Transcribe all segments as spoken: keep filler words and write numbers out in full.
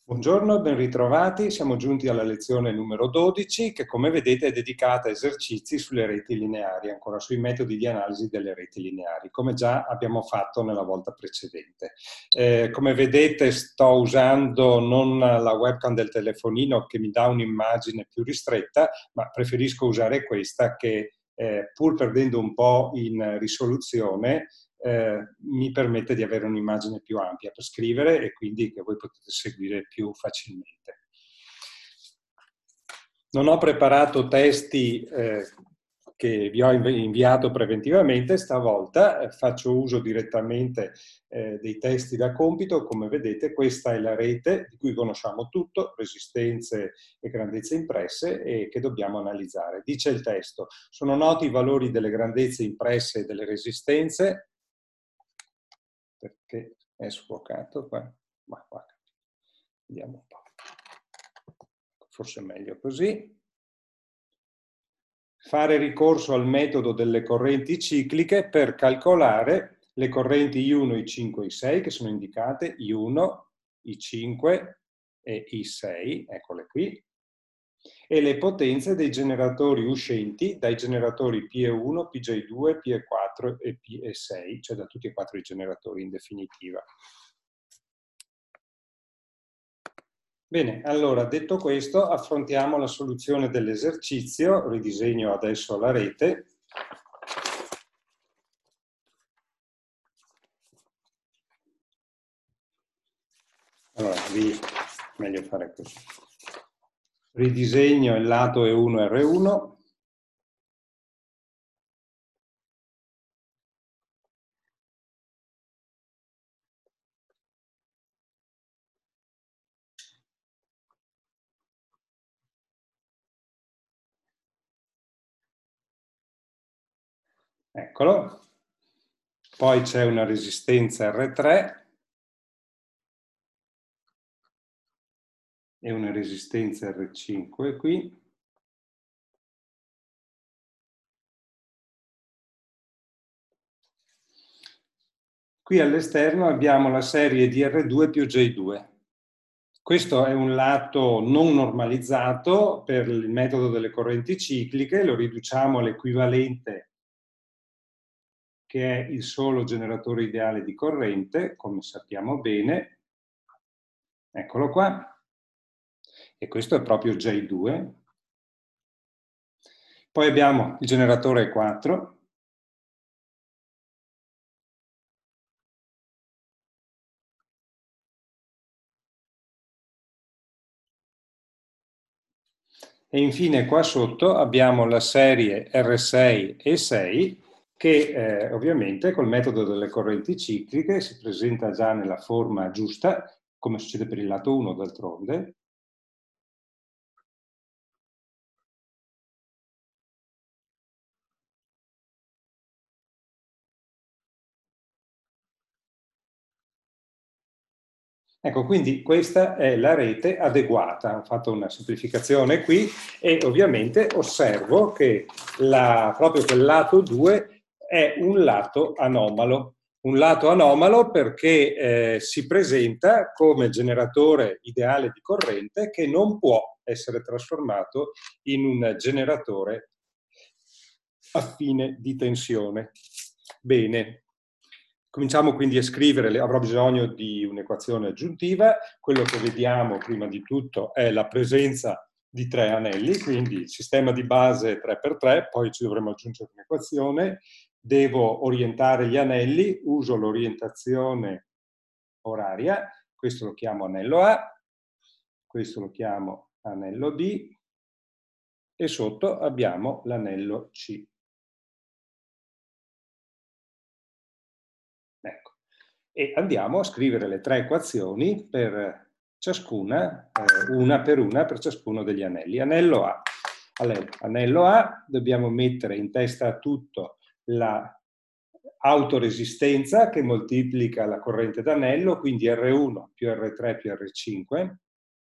Buongiorno, ben ritrovati. Siamo giunti alla lezione numero dodici che, come vedete, è dedicata a esercizi sulle reti lineari, ancora sui metodi di analisi delle reti lineari, come già abbiamo fatto nella volta precedente. Eh, come vedete sto usando non la webcam del telefonino che mi dà un'immagine più ristretta, ma preferisco usare questa che, eh, pur perdendo un po' in risoluzione, Eh, mi permette di avere un'immagine più ampia per scrivere e quindi che voi potete seguire più facilmente. Non ho preparato testi eh, che vi ho inviato preventivamente, stavolta eh, faccio uso direttamente eh, dei testi da compito. Come vedete, questa è la rete di cui conosciamo tutto, resistenze e grandezze impresse, e che dobbiamo analizzare. Dice il testo: sono noti i valori delle grandezze impresse e delle resistenze. Perché è sfocato qua? Ma qua. Vediamo un po'. Forse è meglio così. Fare ricorso al metodo delle correnti cicliche per calcolare le correnti I uno, I cinque e I sei, che sono indicate I uno, I cinque e I sei, eccole qui, e le potenze dei generatori uscenti dai generatori P E uno, P J due, P E quattro e P E sei, cioè da tutti e quattro i generatori in definitiva. Bene, allora detto questo, affrontiamo la soluzione dell'esercizio. Ridisegno adesso la rete. Allora, vi... meglio fare così. Ridisegno il lato E uno R uno. Eccolo. Poi c'è una resistenza R tre e una resistenza R cinque qui. Qui all'esterno abbiamo la serie di R due più J due. Questo è un lato non normalizzato per il metodo delle correnti cicliche, lo riduciamo all'equivalente che è il solo generatore ideale di corrente, come sappiamo bene. Eccolo qua. E questo è proprio J due. Poi abbiamo il generatore quattro. E infine qua sotto abbiamo la serie R sei e sei che eh, ovviamente col metodo delle correnti cicliche si presenta già nella forma giusta, come succede per il lato uno d'altronde. Ecco, quindi questa è la rete adeguata. Ho fatto una semplificazione qui e ovviamente osservo che la, proprio quel lato due è un lato anomalo. Un lato anomalo perché eh, si presenta come generatore ideale di corrente che non può essere trasformato in un generatore a fine di tensione. Bene. Cominciamo quindi a scrivere, avrò bisogno di un'equazione aggiuntiva. Quello che vediamo prima di tutto è la presenza di tre anelli, quindi il sistema di base tre per tre, poi ci dovremo aggiungere un'equazione. Devo orientare gli anelli, uso l'orientazione oraria, questo lo chiamo anello A, questo lo chiamo anello B e sotto abbiamo l'anello C. Ecco. E andiamo a scrivere le tre equazioni per ciascuna, eh, una per una per ciascuno degli anelli. Anello A. Allora, anello A, dobbiamo mettere in testa a tutto la autoresistenza che moltiplica la corrente d'anello, quindi R uno più R tre più R cinque.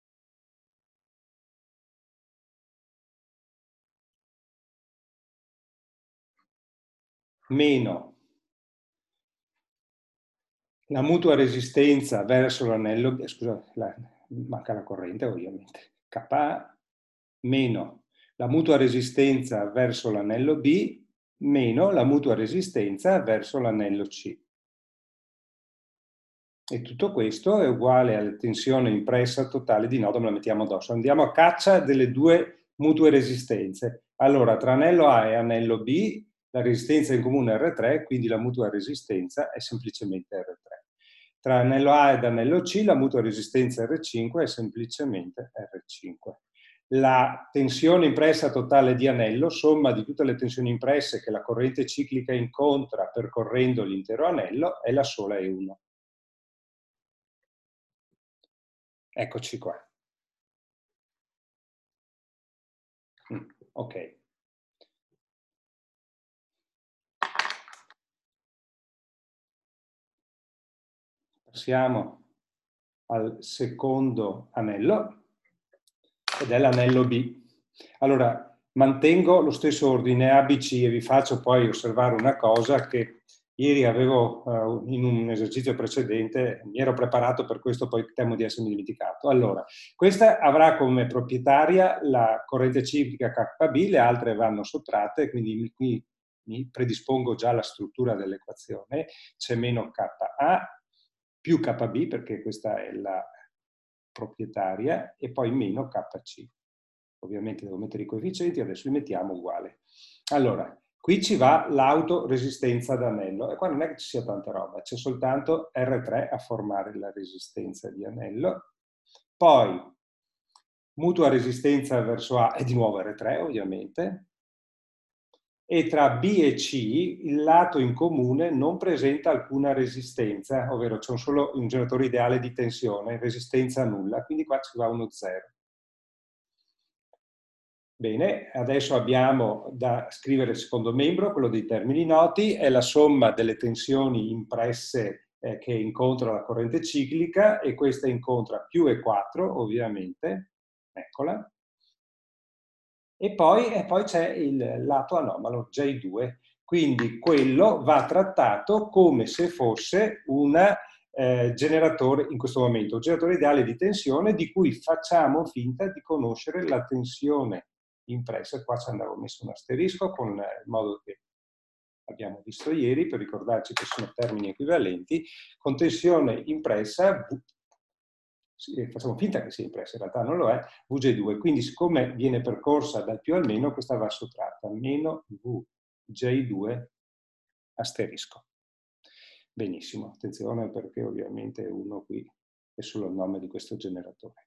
Meno la mutua resistenza verso l'anello, scusate, la, manca la corrente ovviamente, K A meno la mutua resistenza verso l'anello B meno la mutua resistenza verso l'anello C. E tutto questo è uguale alla tensione impressa totale di nodo, me la mettiamo addosso. Andiamo a caccia delle due mutue resistenze. Allora, tra anello A e anello B, la resistenza in comune è R tre, quindi la mutua resistenza è semplicemente R tre. Tra anello A ed anello C, la mutua resistenza R cinque è semplicemente R cinque. La tensione impressa totale di anello, somma di tutte le tensioni impresse che la corrente ciclica incontra percorrendo l'intero anello, è la sola E uno. Eccoci qua. Mm, ok. Passiamo al secondo anello, ed è l'anello B. Allora, mantengo lo stesso ordine A B C e vi faccio poi osservare una cosa che ieri avevo, uh, in un esercizio precedente, mi ero preparato per questo, poi temo di essermi dimenticato. Allora, questa avrà come proprietaria la corrente ciclica K B, le altre vanno sottratte, quindi qui mi predispongo già alla struttura dell'equazione, c'è meno K A più K B, perché questa è la proprietaria, e poi meno K C. Ovviamente devo mettere i coefficienti, adesso li mettiamo uguale. Allora, qui ci va l'autoresistenza d'anello, e qua non è che ci sia tanta roba, c'è soltanto R tre a formare la resistenza di anello. Poi, mutua resistenza verso A è di nuovo R tre, ovviamente, e tra B e C il lato in comune non presenta alcuna resistenza, ovvero c'è un solo un generatore ideale di tensione, resistenza nulla, quindi qua ci va uno zero. Bene, adesso abbiamo da scrivere il secondo membro, quello dei termini noti, è la somma delle tensioni impresse eh, che incontra la corrente ciclica, e questa incontra più E quattro, ovviamente, eccola. E poi, e poi c'è il lato anomalo, J due, quindi quello va trattato come se fosse un eh, generatore, in questo momento, un generatore ideale di tensione di cui facciamo finta di conoscere la tensione impressa. Qua ci andavo messo un asterisco con il modo che abbiamo visto ieri, per ricordarci che sono termini equivalenti, con tensione impressa, facciamo finta che sia impressa, in realtà non lo è, V G due, quindi siccome viene percorsa dal più al meno, questa va sottratta, meno V J due asterisco. Benissimo, attenzione perché ovviamente uno qui è solo il nome di questo generatore.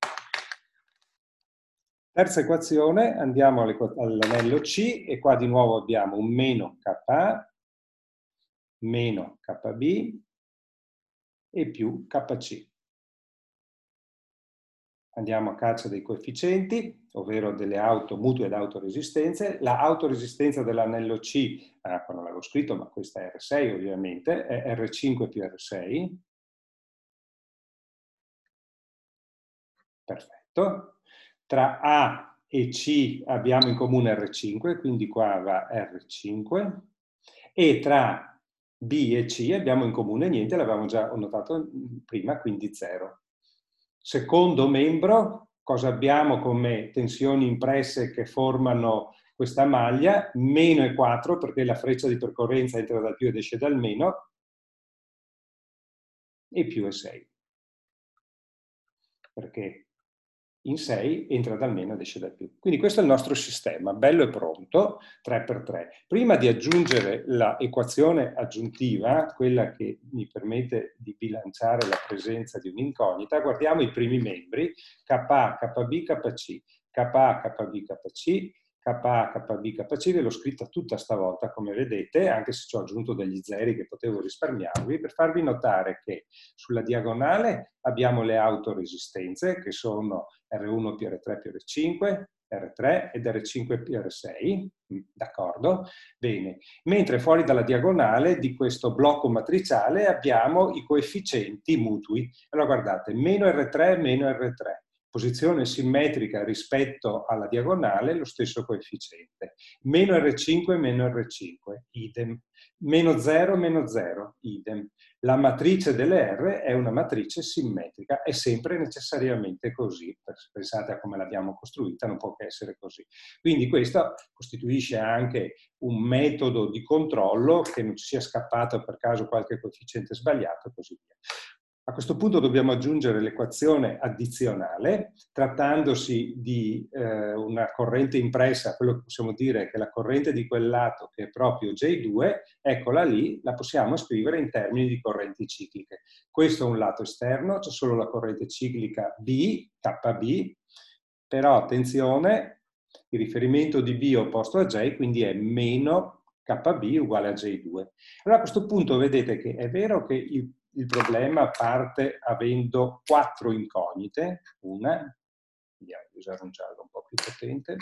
Terza equazione, andiamo all'anello C, e qua di nuovo abbiamo un meno K A meno K B e più K C. Andiamo a caccia dei coefficienti, ovvero delle auto, mutue ed autoresistenze. La autoresistenza dell'anello C, ah, qua non l'avevo scritto, ma questa è R sei ovviamente, è R cinque più R sei. Perfetto. Tra A e C abbiamo in comune R cinque, quindi qua va R cinque. E tra B e C abbiamo in comune niente, l'avevamo già notato prima, quindi zero. Secondo membro, cosa abbiamo come tensioni impresse che formano questa maglia? Meno E quattro, perché la freccia di percorrenza entra dal più ed esce dal meno, e più E sei. Perché in sei entra dal meno ed esce dal più. Quindi questo è il nostro sistema, bello e pronto, tre per tre. Prima di aggiungere l'equazione aggiuntiva, quella che mi permette di bilanciare la presenza di un'incognita, guardiamo i primi membri, K A, K B, K C, K A, K B, K C, K A, K B, K C, ve l'ho scritta tutta stavolta, come vedete, anche se ci ho aggiunto degli zeri che potevo risparmiarvi, per farvi notare che sulla diagonale abbiamo le autoresistenze, che sono R uno più R tre più R cinque, R tre ed R cinque più R sei, d'accordo? Bene, mentre fuori dalla diagonale di questo blocco matriciale abbiamo i coefficienti mutui. Allora guardate, meno R tre, meno R tre. Posizione simmetrica rispetto alla diagonale, lo stesso coefficiente. Meno R cinque, meno R cinque, idem. Meno zero, meno zero, idem. La matrice delle R è una matrice simmetrica, è sempre necessariamente così. Pensate a come l'abbiamo costruita, non può che essere così. Quindi questo costituisce anche un metodo di controllo, che non ci sia scappato per caso qualche coefficiente sbagliato e così via. A questo punto dobbiamo aggiungere l'equazione addizionale, trattandosi di eh, una corrente impressa. Quello che possiamo dire è che la corrente di quel lato, che è proprio J due, eccola lì, la possiamo scrivere in termini di correnti cicliche. Questo è un lato esterno, c'è solo la corrente ciclica B, K B, però attenzione, il riferimento di B opposto a J, quindi è meno K B uguale a J due. Allora a questo punto vedete che è vero che il Il problema parte avendo quattro incognite, una, vediamo di usare un giallo un po' più potente,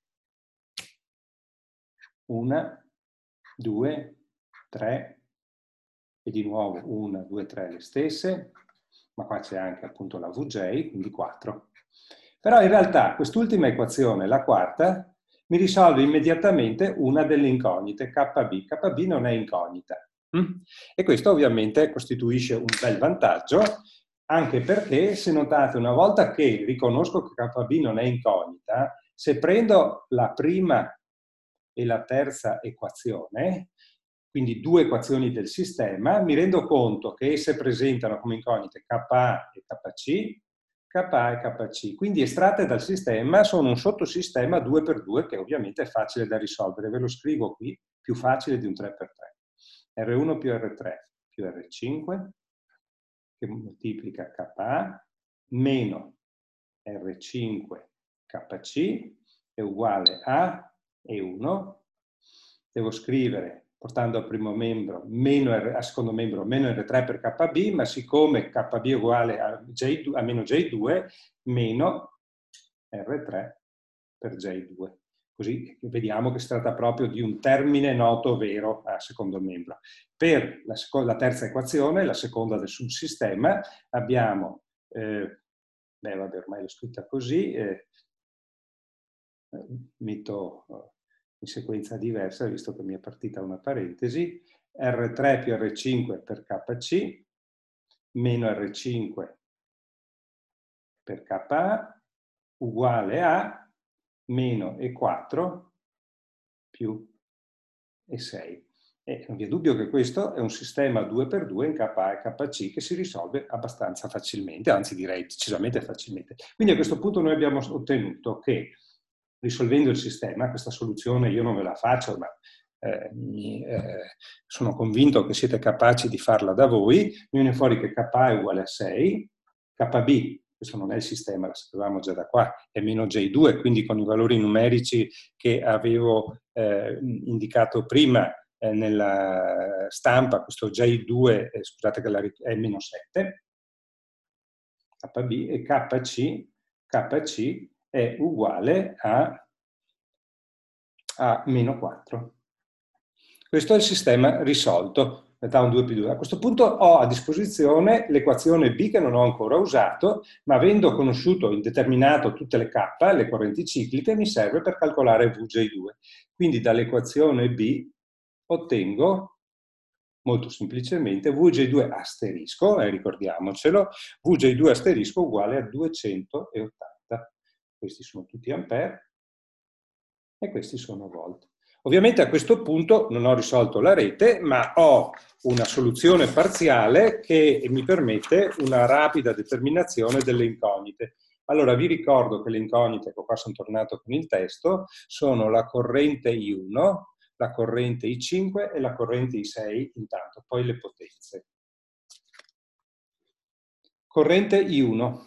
una, due, tre, e di nuovo una, due, tre le stesse, ma qua c'è anche appunto la V J, quindi quattro. Però in realtà quest'ultima equazione, la quarta, mi risolve immediatamente una delle incognite, K B. K B non è incognita. E questo ovviamente costituisce un bel vantaggio, anche perché, se notate, una volta che riconosco che K B non è incognita, se prendo la prima e la terza equazione, quindi due equazioni del sistema, mi rendo conto che esse presentano come incognite K A e K C, K A e K C. Quindi estratte dal sistema sono un sottosistema due per due che ovviamente è facile da risolvere. Ve lo scrivo qui, più facile di un tre per tre. R uno più R tre più R cinque, che moltiplica K A, meno R cinque K C, è uguale a E uno. Devo scrivere, portando al primo membro, meno R, a secondo membro, meno R tre per K B, ma siccome K B è uguale a, J due, a meno J due, meno R tre per J due. Così vediamo che si tratta proprio di un termine noto vero a secondo membro. Per la, la terza equazione, la seconda del subsistema, abbiamo, eh, beh vabbè ormai l'ho scritta così, eh, metto in sequenza diversa, visto che mi è partita una parentesi, R tre più R cinque per K C, meno R cinque per K A, uguale a meno E quattro più E sei. E non vi è dubbio che questo è un sistema due per due in K A e K C che si risolve abbastanza facilmente, anzi direi decisamente facilmente. Quindi a questo punto noi abbiamo ottenuto che, risolvendo il sistema, questa soluzione io non ve la faccio, ma eh, mi, eh, sono convinto che siete capaci di farla da voi, mi viene fuori che K A è uguale a sei, K B, questo non è il sistema, lo sapevamo già da qua, è meno J due, quindi con i valori numerici che avevo eh, indicato prima eh, nella stampa, questo J due, eh, scusate che la, è meno sette, K B, e K C, K C è uguale a, a meno quattro. Questo è il sistema risolto da un due più due. A questo punto ho a disposizione l'equazione B che non ho ancora usato, ma avendo conosciuto, indeterminato tutte le K, le correnti cicliche, mi serve per calcolare V J due. Quindi dall'equazione B ottengo molto semplicemente V J due asterisco, eh, ricordiamocelo, V J due asterisco uguale a duecentottanta. Questi sono tutti ampere e questi sono volt. Ovviamente a questo punto non ho risolto la rete, ma ho una soluzione parziale che mi permette una rapida determinazione delle incognite. Allora vi ricordo che le incognite, ecco qua sono tornato con il testo, sono la corrente I uno, la corrente I cinque e la corrente I sei, intanto, poi le potenze. Corrente I uno.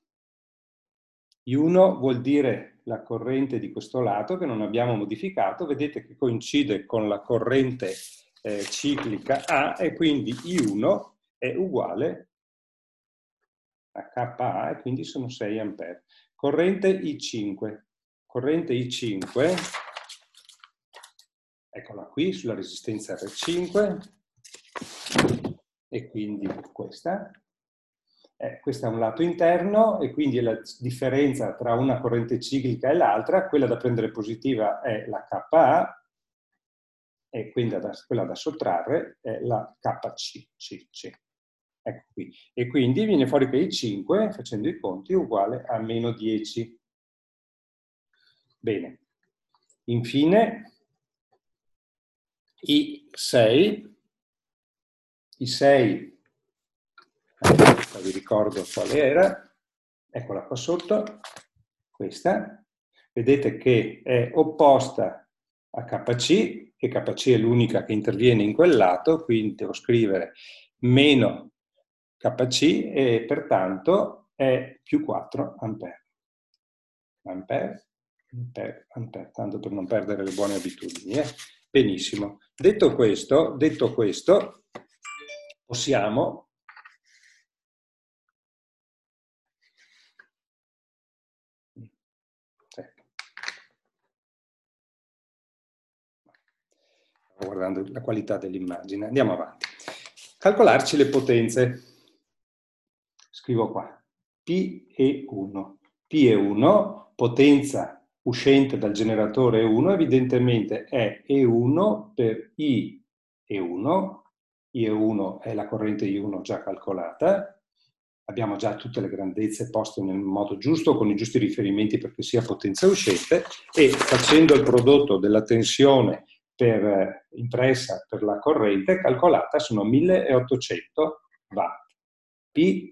I uno vuol dire la corrente di questo lato che non abbiamo modificato, vedete che coincide con la corrente eh, ciclica A e quindi I uno è uguale a K A e quindi sono sei ampere. Corrente I cinque. Corrente I cinque, eccola qui sulla resistenza R cinque e quindi questa. Eh, questo è un lato interno e quindi la differenza tra una corrente ciclica e l'altra, quella da prendere positiva è la K A e quindi da, quella da sottrarre è la K C. C, C. Ecco qui. E quindi viene fuori che i cinque, facendo i conti, è uguale a meno dieci. Bene. Infine, i sei, i sei, vi ricordo quale era, eccola qua sotto, questa, vedete che è opposta a K C, che K C è l'unica che interviene in quel lato, quindi devo scrivere meno K C e pertanto è più quattro ampere. Ampere, ampere, ampere, tanto per non perdere le buone abitudini. Eh? Benissimo. Detto questo, detto questo, possiamo Stavo guardando la qualità dell'immagine. Andiamo avanti. Calcolarci le potenze. Scrivo qua. P E uno. P è uno, potenza uscente dal generatore E uno, evidentemente è E uno per I E uno. I E uno è la corrente I uno già calcolata. Abbiamo già tutte le grandezze poste nel modo giusto, con i giusti riferimenti perché sia potenza uscente, e facendo il prodotto della tensione per, eh, impressa per la corrente calcolata sono milleottocento watt. P,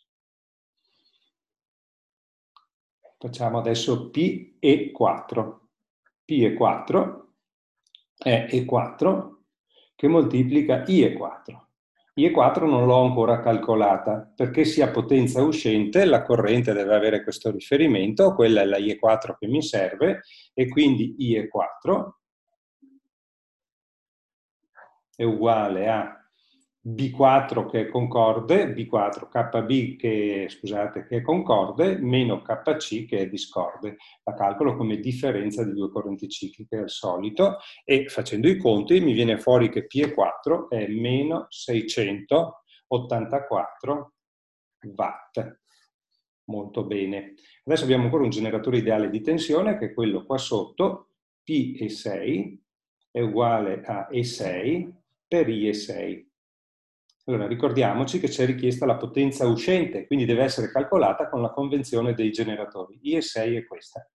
facciamo adesso P E quattro. P E quattro è E quattro che moltiplica I E quattro. I E quattro non l'ho ancora calcolata, perché sia potenza uscente la corrente deve avere questo riferimento, quella è la I E quattro che mi serve, e quindi I E quattro è uguale a B quattro che è concorde, B quattro K B che, scusate, che è concorde, meno K C che è discorde. La calcolo come differenza di due correnti cicliche al solito, e facendo i conti mi viene fuori che P E quattro è meno seicentottantaquattro watt. Molto bene. Adesso abbiamo ancora un generatore ideale di tensione, che è quello qua sotto, P E sei è uguale a E sei per I E sei. Allora, ricordiamoci che c'è richiesta la potenza uscente, quindi deve essere calcolata con la convenzione dei generatori. I E sei è questa.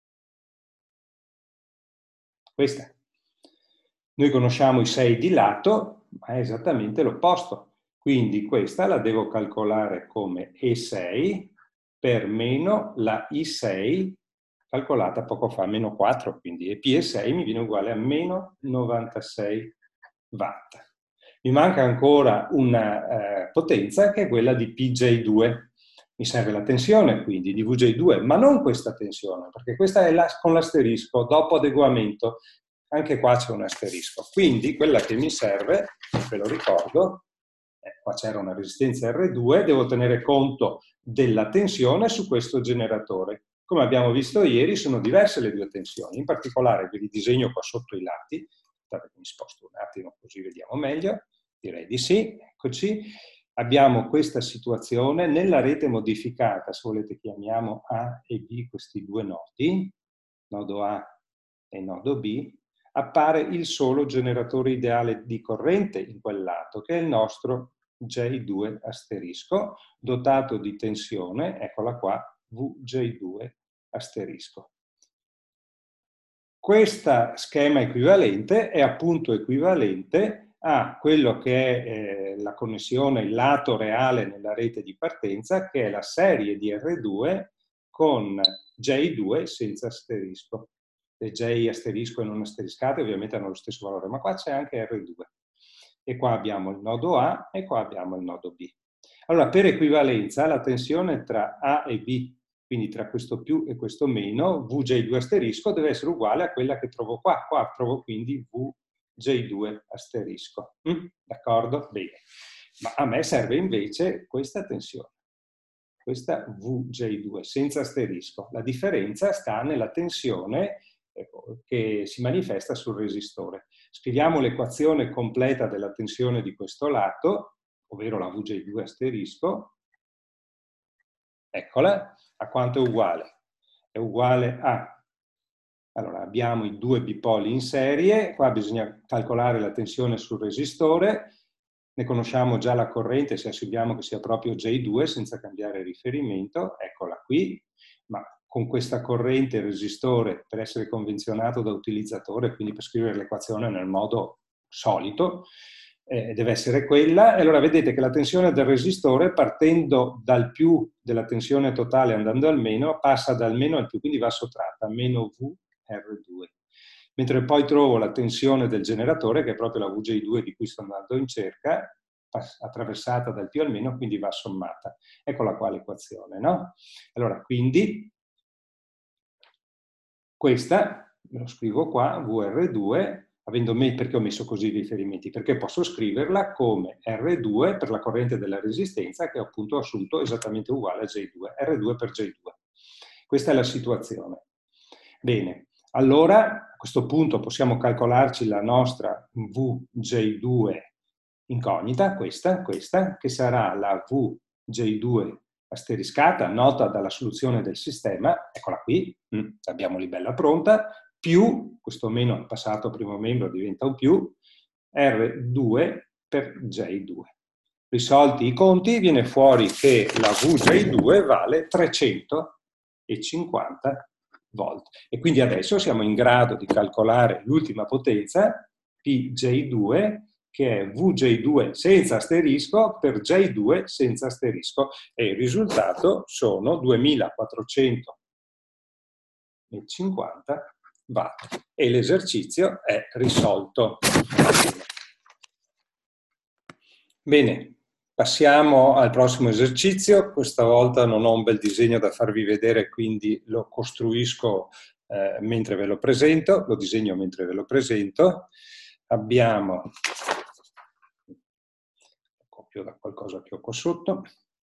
Questa. Noi conosciamo i sei di lato, ma è esattamente l'opposto. Quindi questa la devo calcolare come E sei per meno la I sei calcolata poco fa, meno quattro, quindi P E sei mi viene uguale a meno novantasei watt. Mi manca ancora una eh, potenza che è quella di P J due. Mi serve la tensione quindi di V J due, ma non questa tensione, perché questa è la, con l'asterisco, dopo adeguamento. Anche qua c'è un asterisco. Quindi quella che mi serve, ve lo ricordo, eh, qua c'era una resistenza R due, devo tenere conto della tensione su questo generatore. Come abbiamo visto ieri sono diverse le due tensioni, in particolare ve li disegno qua sotto i lati, mi sposto un attimo così vediamo meglio, direi di sì, eccoci. Abbiamo questa situazione nella rete modificata, se volete chiamiamo A e B questi due nodi, nodo A e nodo B, appare il solo generatore ideale di corrente in quel lato, che è il nostro J due asterisco, dotato di tensione, eccola qua, V J due asterisco. Questo schema equivalente è appunto equivalente a quello che è eh, la connessione, il lato reale nella rete di partenza, che è la serie di R due con J due senza asterisco. Le J asterisco e non asteriscate ovviamente hanno lo stesso valore, ma qua c'è anche R due. E qua abbiamo il nodo A e qua abbiamo il nodo B. Allora, per equivalenza, la tensione tra A e B, quindi tra questo più e questo meno, V J due asterisco, deve essere uguale a quella che trovo qua. Qua trovo quindi V J due asterisco. Mm? D'accordo? Bene. Ma a me serve invece questa tensione. Questa V J due senza asterisco. La differenza sta nella tensione ecco, che si manifesta sul resistore. Scriviamo l'equazione completa della tensione di questo lato, ovvero la V J due asterisco. Eccola, a quanto è uguale? È uguale a Allora, abbiamo i due bipoli in serie, qua bisogna calcolare la tensione sul resistore, ne conosciamo già la corrente se assumiamo che sia proprio J due senza cambiare riferimento, eccola qui, ma con questa corrente il resistore, per essere convenzionato da utilizzatore, quindi per scrivere l'equazione nel modo solito, eh, deve essere quella, e allora vedete che la tensione del resistore, partendo dal più della tensione totale andando al meno, passa dal meno al più, quindi va sottratta, meno V R due. Mentre poi trovo la tensione del generatore, che è proprio la V J due di cui sto andando in cerca, attraversata dal più al meno, quindi va sommata. Eccola qua l'equazione, no? Allora, quindi, questa, me lo scrivo qua, V R due, avendo me, perché ho messo così i riferimenti? Perché posso scriverla come R due per la corrente della resistenza, che ho appunto assunto esattamente uguale a J due, R due per J due. Questa è la situazione. Bene, allora a questo punto possiamo calcolarci la nostra V J due incognita, questa, questa, che sarà la V J due asteriscata, nota dalla soluzione del sistema, eccola qui, mm, abbiamo lì bella pronta, più, questo meno passato primo membro diventa un più, R due per J due. Risolti i conti, viene fuori che la V J due vale trecentocinquanta volt. E quindi adesso siamo in grado di calcolare l'ultima potenza, P J due, che è V J due senza asterisco per J due senza asterisco, e il risultato sono duemilaquattrocentocinquanta watt. E l'esercizio è risolto. Bene. Passiamo al prossimo esercizio. Questa volta non ho un bel disegno da farvi vedere, quindi lo costruisco eh, mentre ve lo presento, lo disegno mentre ve lo presento. Abbiamo, copio da qualcosa che ho qua sotto,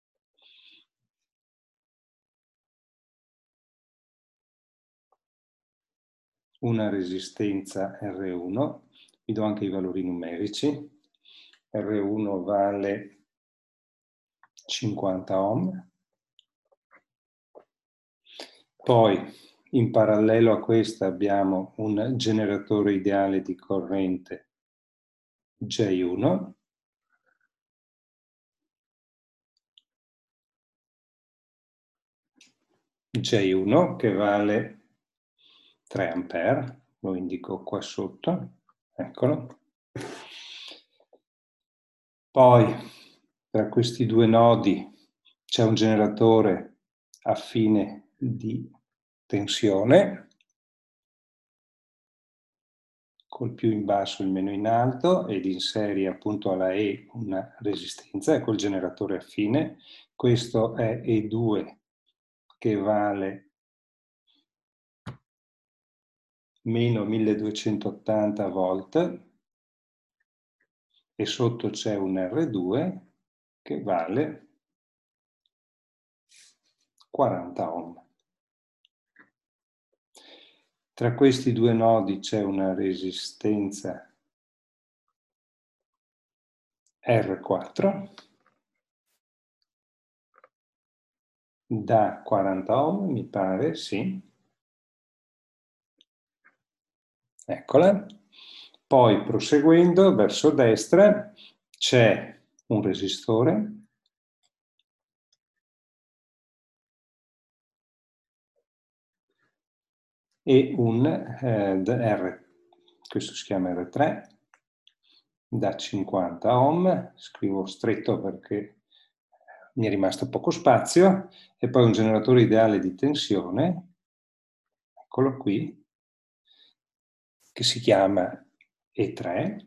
una resistenza R uno, vi do anche i valori numerici, R uno vale cinquanta ohm, poi in parallelo a questa abbiamo un generatore ideale di corrente J uno, J uno che vale tre ampere, lo indico qua sotto, eccolo. Poi tra questi due nodi c'è un generatore a fine di tensione, col più in basso e il meno in alto, ed in serie appunto alla E una resistenza, ecco il generatore a fine. Questo è E due che vale meno milleduecentottanta volt, e sotto c'è un R due che vale quaranta ohm. Tra questi due nodi c'è una resistenza R quattro da quaranta ohm, mi pare, sì. Eccola. Poi proseguendo verso destra c'è un resistore e un eh, R, questo si chiama R tre, da cinquanta ohm, scrivo stretto perché mi è rimasto poco spazio, e poi un generatore ideale di tensione, eccolo qui, che si chiama E tre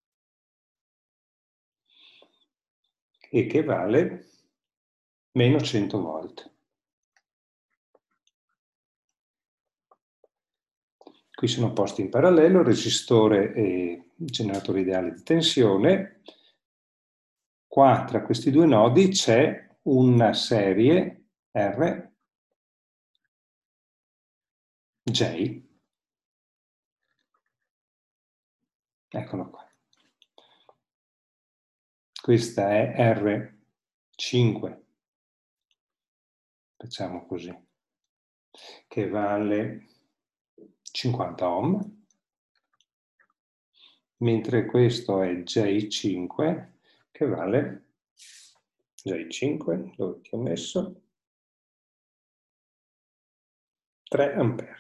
e che vale meno cento volt. Qui sono posti in parallelo resistore e generatore ideale di tensione. Qua tra questi due nodi c'è una serie R J. Eccolo qua. Questa è R cinque, facciamo così, che vale cinquanta ohm, mentre questo è J cinque che vale J cinque, dove ti ho messo? tre ampere.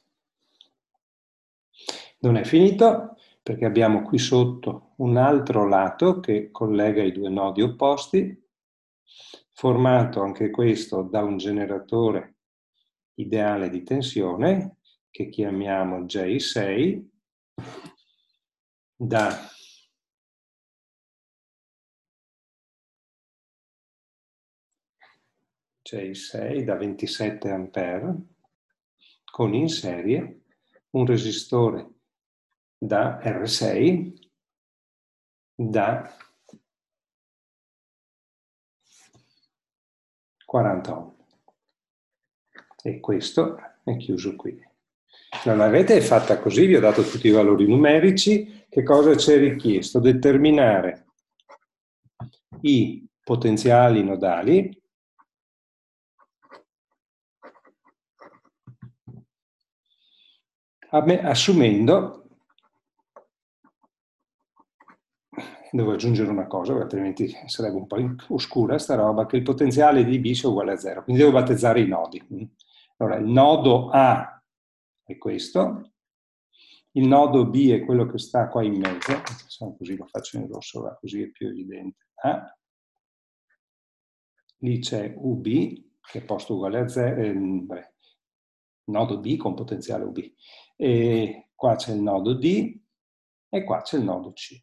Non è finito, perché abbiamo qui sotto un altro lato che collega i due nodi opposti, formato anche questo da un generatore ideale di tensione, che chiamiamo J sei, da J sei da ventisette ampere, con in serie un resistore da R sei da quaranta ohm. E questo è chiuso qui. La rete è fatta così, vi ho dato tutti i valori numerici. Che cosa c'è richiesto? Determinare i potenziali nodali assumendo, devo aggiungere una cosa, altrimenti sarebbe un po' oscura sta roba, che il potenziale di B sia uguale a zero, quindi devo battezzare i nodi. Allora, il nodo A è questo, il nodo B è quello che sta qua in mezzo, così lo faccio in rosso, va, così è più evidente. A. Lì c'è U B, che è posto uguale a zero, eh, nodo B con potenziale U B. E qua c'è il nodo D e qua c'è il nodo C.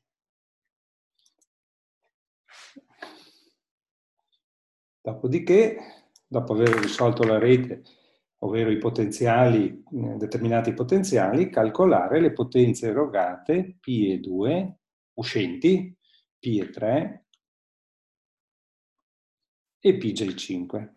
Dopodiché, dopo aver risolto la rete, ovvero i potenziali, eh, determinati potenziali, calcolare le potenze erogate P E due, uscenti, P E tre e P J cinque.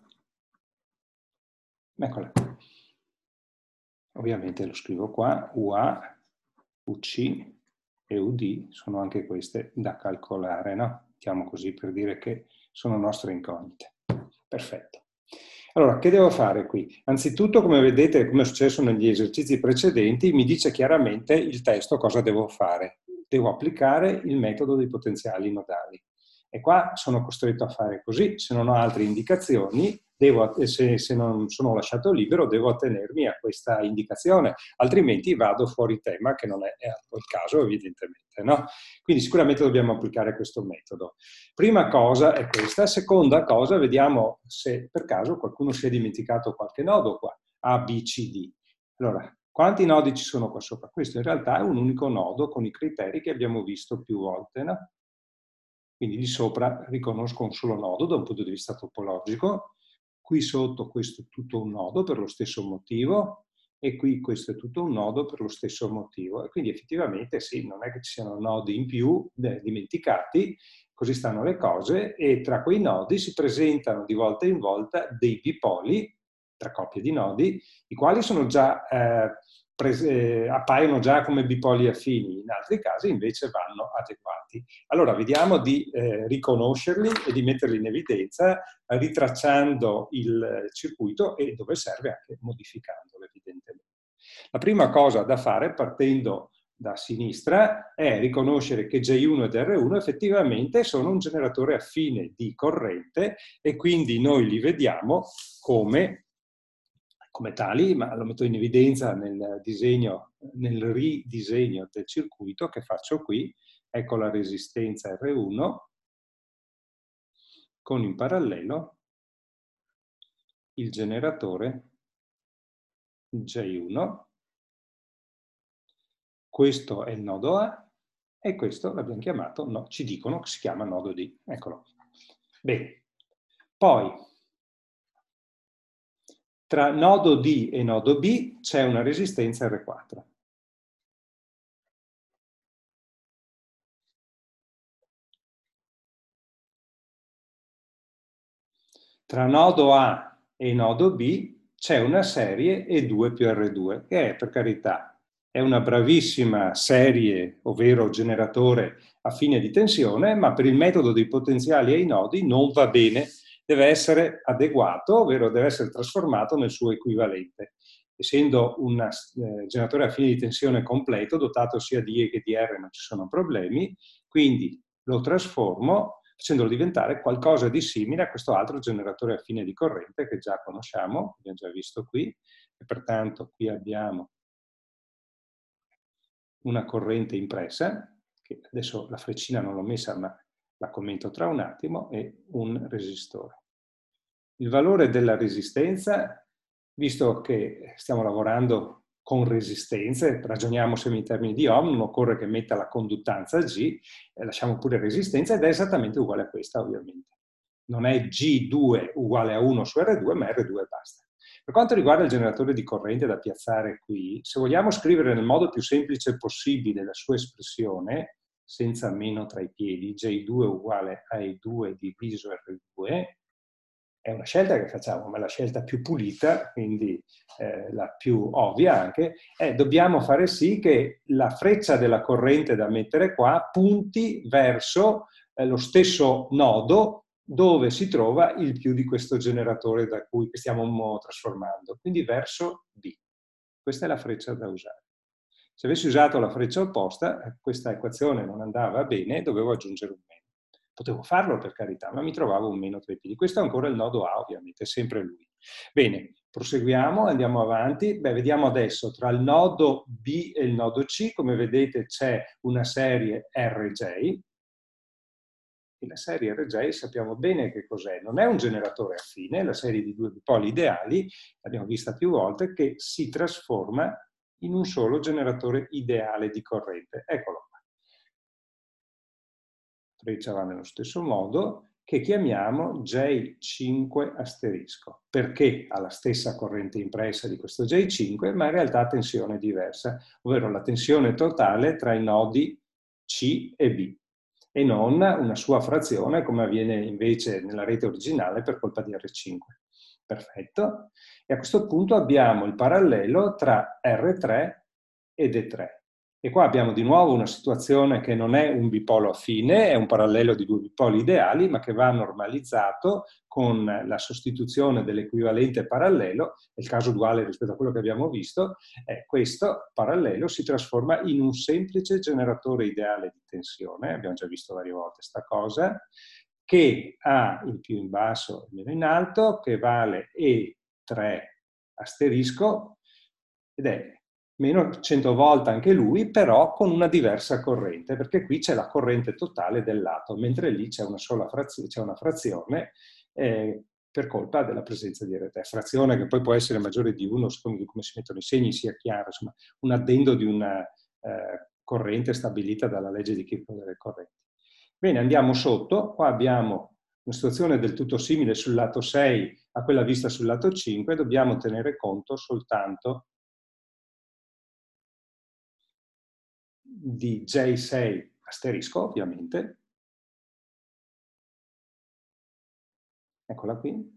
Eccola qui. Ovviamente lo scrivo qua, U A, U C e U D sono anche queste da calcolare, no? Mettiamo così per dire che sono nostre incognite. Perfetto. Allora, che devo fare qui? Anzitutto, come vedete, come è successo negli esercizi precedenti, mi dice chiaramente il testo cosa devo fare. Devo applicare il metodo dei potenziali nodali. E qua sono costretto a fare così, se non ho altre indicazioni, devo, se, se non sono lasciato libero, devo attenermi a questa indicazione, altrimenti vado fuori tema, che non è, è il caso evidentemente, no? Quindi sicuramente dobbiamo applicare questo metodo. Prima cosa è questa, seconda cosa, vediamo se per caso qualcuno si è dimenticato qualche nodo qua, A, B, C, D. Allora, quanti nodi ci sono qua sopra? Questo in realtà è un unico nodo con i criteri che abbiamo visto più volte, no? Quindi lì sopra riconosco un solo nodo da un punto di vista topologico, qui sotto questo è tutto un nodo per lo stesso motivo, e qui questo è tutto un nodo per lo stesso motivo. E quindi effettivamente sì, non è che ci siano nodi in più eh, dimenticati, così stanno le cose, e tra quei nodi si presentano di volta in volta dei bipoli, tra coppie di nodi, i quali sono già... Eh, Eh, appaiono già come bipoli affini, in altri casi invece vanno adeguati. Allora vediamo di eh, riconoscerli e di metterli in evidenza eh, ritracciando il circuito e dove serve anche modificandolo evidentemente. La prima cosa da fare partendo da sinistra è riconoscere che J uno ed R uno effettivamente sono un generatore affine di corrente e quindi noi li vediamo come come tali, ma lo metto in evidenza nel disegno, nel ridisegno del circuito che faccio qui. Ecco la resistenza R uno con in parallelo il generatore J uno. Questo è il nodo A e questo l'abbiamo chiamato, no, ci dicono che si chiama nodo D. Eccolo. Bene. Poi tra nodo D e nodo B c'è una resistenza R quattro. Tra nodo A e nodo B c'è una serie E due più R due, che è, per carità, è una bravissima serie, ovvero generatore a fine di tensione, ma per il metodo dei potenziali ai nodi non va bene, deve essere adeguato, ovvero deve essere trasformato nel suo equivalente. essendo un eh, generatore a fine di tensione completo, dotato sia di E che di R, non ci sono problemi, quindi lo trasformo facendolo diventare qualcosa di simile a questo altro generatore a fine di corrente che già conosciamo, abbiamo già visto qui, e pertanto qui abbiamo una corrente impressa, che adesso la freccina non l'ho messa ma la commento tra un attimo, e un resistore. Il valore della resistenza, visto che stiamo lavorando con resistenze, ragioniamo sempre in termini di ohm, non occorre che metta la conduttanza G, eh, lasciamo pure resistenza ed è esattamente uguale a questa ovviamente. Non è G due uguale a uno su R due, ma R due basta. Per quanto riguarda il generatore di corrente da piazzare qui, se vogliamo scrivere nel modo più semplice possibile la sua espressione, senza meno tra i piedi, J due uguale a E due diviso R due, è una scelta che facciamo, ma la scelta più pulita, quindi eh, la più ovvia anche, è dobbiamo fare sì che la freccia della corrente da mettere qua punti verso eh, lo stesso nodo dove si trova il più di questo generatore da cui stiamo trasformando, quindi verso B. Questa è la freccia da usare. Se avessi usato la freccia opposta, questa equazione non andava bene, dovevo aggiungere un meno. Potevo farlo per carità, ma mi trovavo un meno tra i piedi. Questo è ancora il nodo A, ovviamente, è sempre lui. Bene, proseguiamo, andiamo avanti. Beh, vediamo adesso tra il nodo B e il nodo C, come vedete c'è una serie R J, e la serie R J sappiamo bene che cos'è. Non è un generatore affine, la serie di due dipoli ideali, l'abbiamo vista più volte, che si trasforma in un solo generatore ideale di corrente. Eccolo qua. Freccia va nello stesso modo, che chiamiamo J cinque asterisco. Perché ha la stessa corrente impressa di questo J cinque, ma in realtà tensione diversa, ovvero la tensione totale tra i nodi C e B, e non una sua frazione come avviene invece nella rete originale per colpa di R cinque. Perfetto. E a questo punto abbiamo il parallelo tra R tre e D tre. E qua abbiamo di nuovo una situazione che non è un bipolo affine, è un parallelo di due bipoli ideali, ma che va normalizzato con la sostituzione dell'equivalente parallelo, nel caso duale rispetto a quello che abbiamo visto, eh, questo parallelo si trasforma in un semplice generatore ideale di tensione, abbiamo già visto varie volte questa cosa, che ha il più in basso e il meno in alto, che vale E tre asterisco, ed è meno cento volt anche lui, però con una diversa corrente, perché qui c'è la corrente totale del lato, mentre lì c'è una sola frazione, c'è una frazione eh, per colpa della presenza di R tre. Frazione che poi può essere maggiore di uno, secondo come si mettono i segni, sia chiaro, insomma, un addendo di una eh, corrente stabilita dalla legge di Kirchhoff delle correnti. Bene, andiamo sotto, qua abbiamo una situazione del tutto simile sul lato sei a quella vista sul lato cinque, dobbiamo tenere conto soltanto di J sei asterisco, ovviamente. Eccola qui.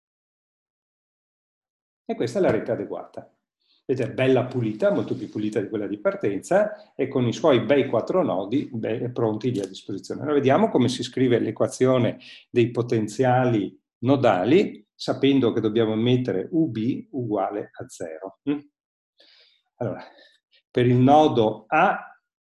E questa è la rete adeguata. Vedete, bella pulita, molto più pulita di quella di partenza, e con i suoi bei quattro nodi beh, pronti lì a disposizione. Allora vediamo come si scrive l'equazione dei potenziali nodali, sapendo che dobbiamo mettere U B uguale a zero. Allora, per il nodo A,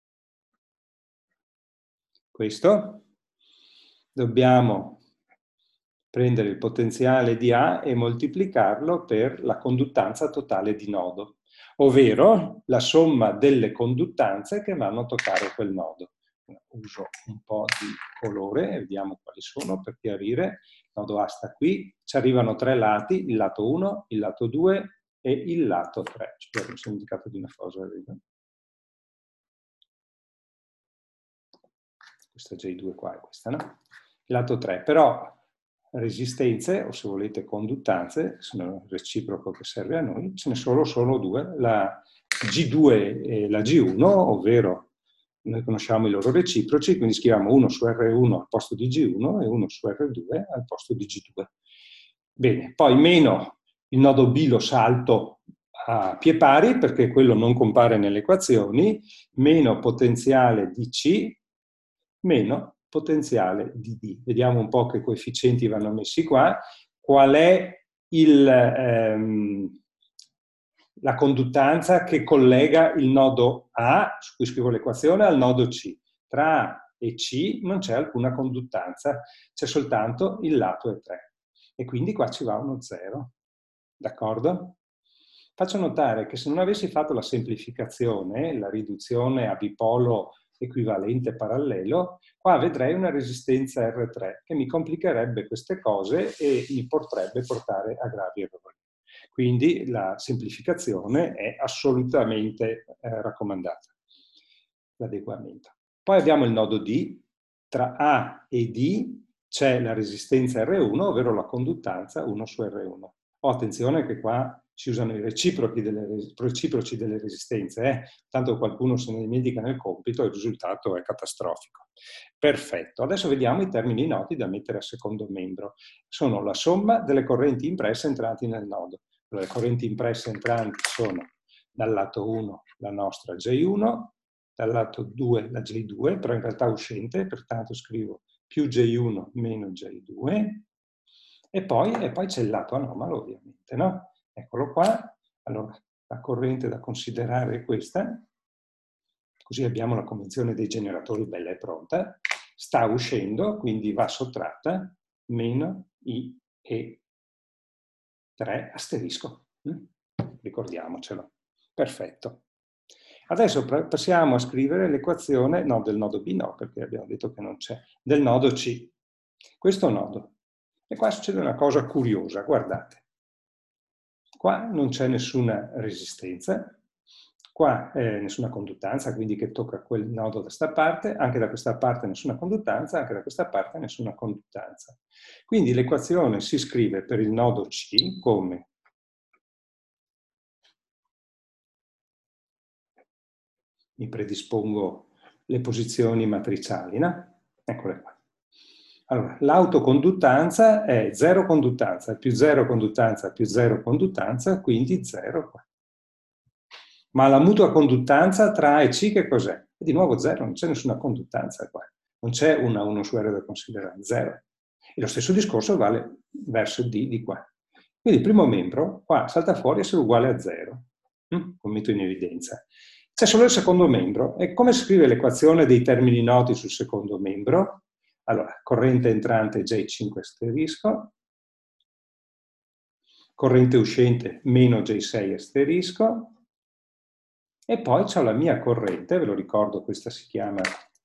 questo, dobbiamo prendere il potenziale di A e moltiplicarlo per la conduttanza totale di nodo, ovvero la somma delle conduttanze che vanno a toccare quel nodo. Uso un po' di colore e vediamo quali sono per chiarire. Il nodo A sta qui, ci arrivano tre lati, il lato uno, il lato due e il lato tre. Spero mi sono indicato di una cosa. Questa J due qua è questa, no? Il lato tre, però resistenze, o se volete conduttanze, sono il reciproco che serve a noi, ce ne sono solo due, la G due e la G uno, ovvero noi conosciamo i loro reciproci, quindi scriviamo uno su R uno al posto di G uno e uno su R due al posto di G due. Bene, poi meno il nodo B lo salto a pie pari perché quello non compare nelle equazioni, meno potenziale di C, meno potenziale di D. Vediamo un po' che coefficienti vanno messi qua. Qual è il, ehm, la conduttanza che collega il nodo A, su cui scrivo l'equazione, al nodo C. Tra A e C non c'è alcuna conduttanza, c'è soltanto il lato E tre. E quindi qua ci va uno zero. D'accordo? Faccio notare che se non avessi fatto la semplificazione, la riduzione a bipolo equivalente parallelo, qua vedrei una resistenza R tre che mi complicherebbe queste cose e mi potrebbe portare a gravi errori. Quindi la semplificazione è assolutamente eh, raccomandata, l'adeguamento. Poi abbiamo il nodo D, tra A e D c'è la resistenza R uno, ovvero la conduttanza uno su R uno. Oh, attenzione che qua si usano i reciproci delle, reciproci delle resistenze, eh? Tanto qualcuno se ne dimentica nel compito e il risultato è catastrofico. Perfetto, adesso vediamo i termini noti da mettere a secondo membro. Sono la somma delle correnti impresse entranti nel nodo. Le correnti impresse entranti sono dal lato uno la nostra J uno, dal lato due la J due, però in realtà uscente, pertanto scrivo più J uno meno J due, e poi, e poi c'è il lato anomalo ovviamente, no? Eccolo qua. Allora, la corrente da considerare è questa, così abbiamo la convenzione dei generatori bella e pronta, sta uscendo, quindi va sottratta, meno I E tre asterisco. Ricordiamocelo. Perfetto. Adesso passiamo a scrivere l'equazione, no, del nodo B no, perché abbiamo detto che non c'è, del nodo C. Questo nodo. E qua succede una cosa curiosa, guardate. Qua non c'è nessuna resistenza, qua eh, nessuna conduttanza, quindi che tocca quel nodo da questa parte, anche da questa parte nessuna conduttanza, anche da questa parte nessuna conduttanza. Quindi l'equazione si scrive per il nodo C come mi predispongo le posizioni matriciali, no? Eccole qua. Allora, l'autoconduttanza è zero conduttanza, più zero conduttanza, più zero conduttanza, quindi zero qua. Ma la mutua conduttanza tra A e C che cos'è? Di nuovo zero, non c'è nessuna conduttanza qua. Non c'è una uno su R da considerare, zero. E lo stesso discorso vale verso D di qua. Quindi il primo membro qua salta fuori essere uguale a zero. Mm? Lo metto in evidenza. C'è solo il secondo membro. E come scrive l'equazione dei termini noti sul secondo membro? Allora, corrente entrante J cinque asterisco, corrente uscente meno J sei asterisco, e poi c'ho la mia corrente, ve lo ricordo, questa si chiama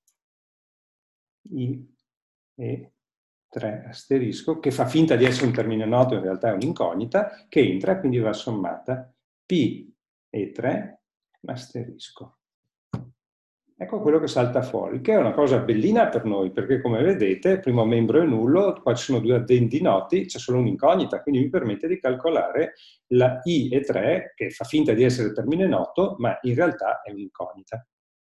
I E tre asterisco, che fa finta di essere un termine noto, in realtà è un'incognita, che entra, quindi va sommata P E tre asterisco. Ecco quello che salta fuori, che è una cosa bellina per noi, perché come vedete il primo membro è nullo, qua ci sono due addenti noti, c'è solo un'incognita, quindi mi permette di calcolare la I E tre, che fa finta di essere il termine noto, ma in realtà è un'incognita.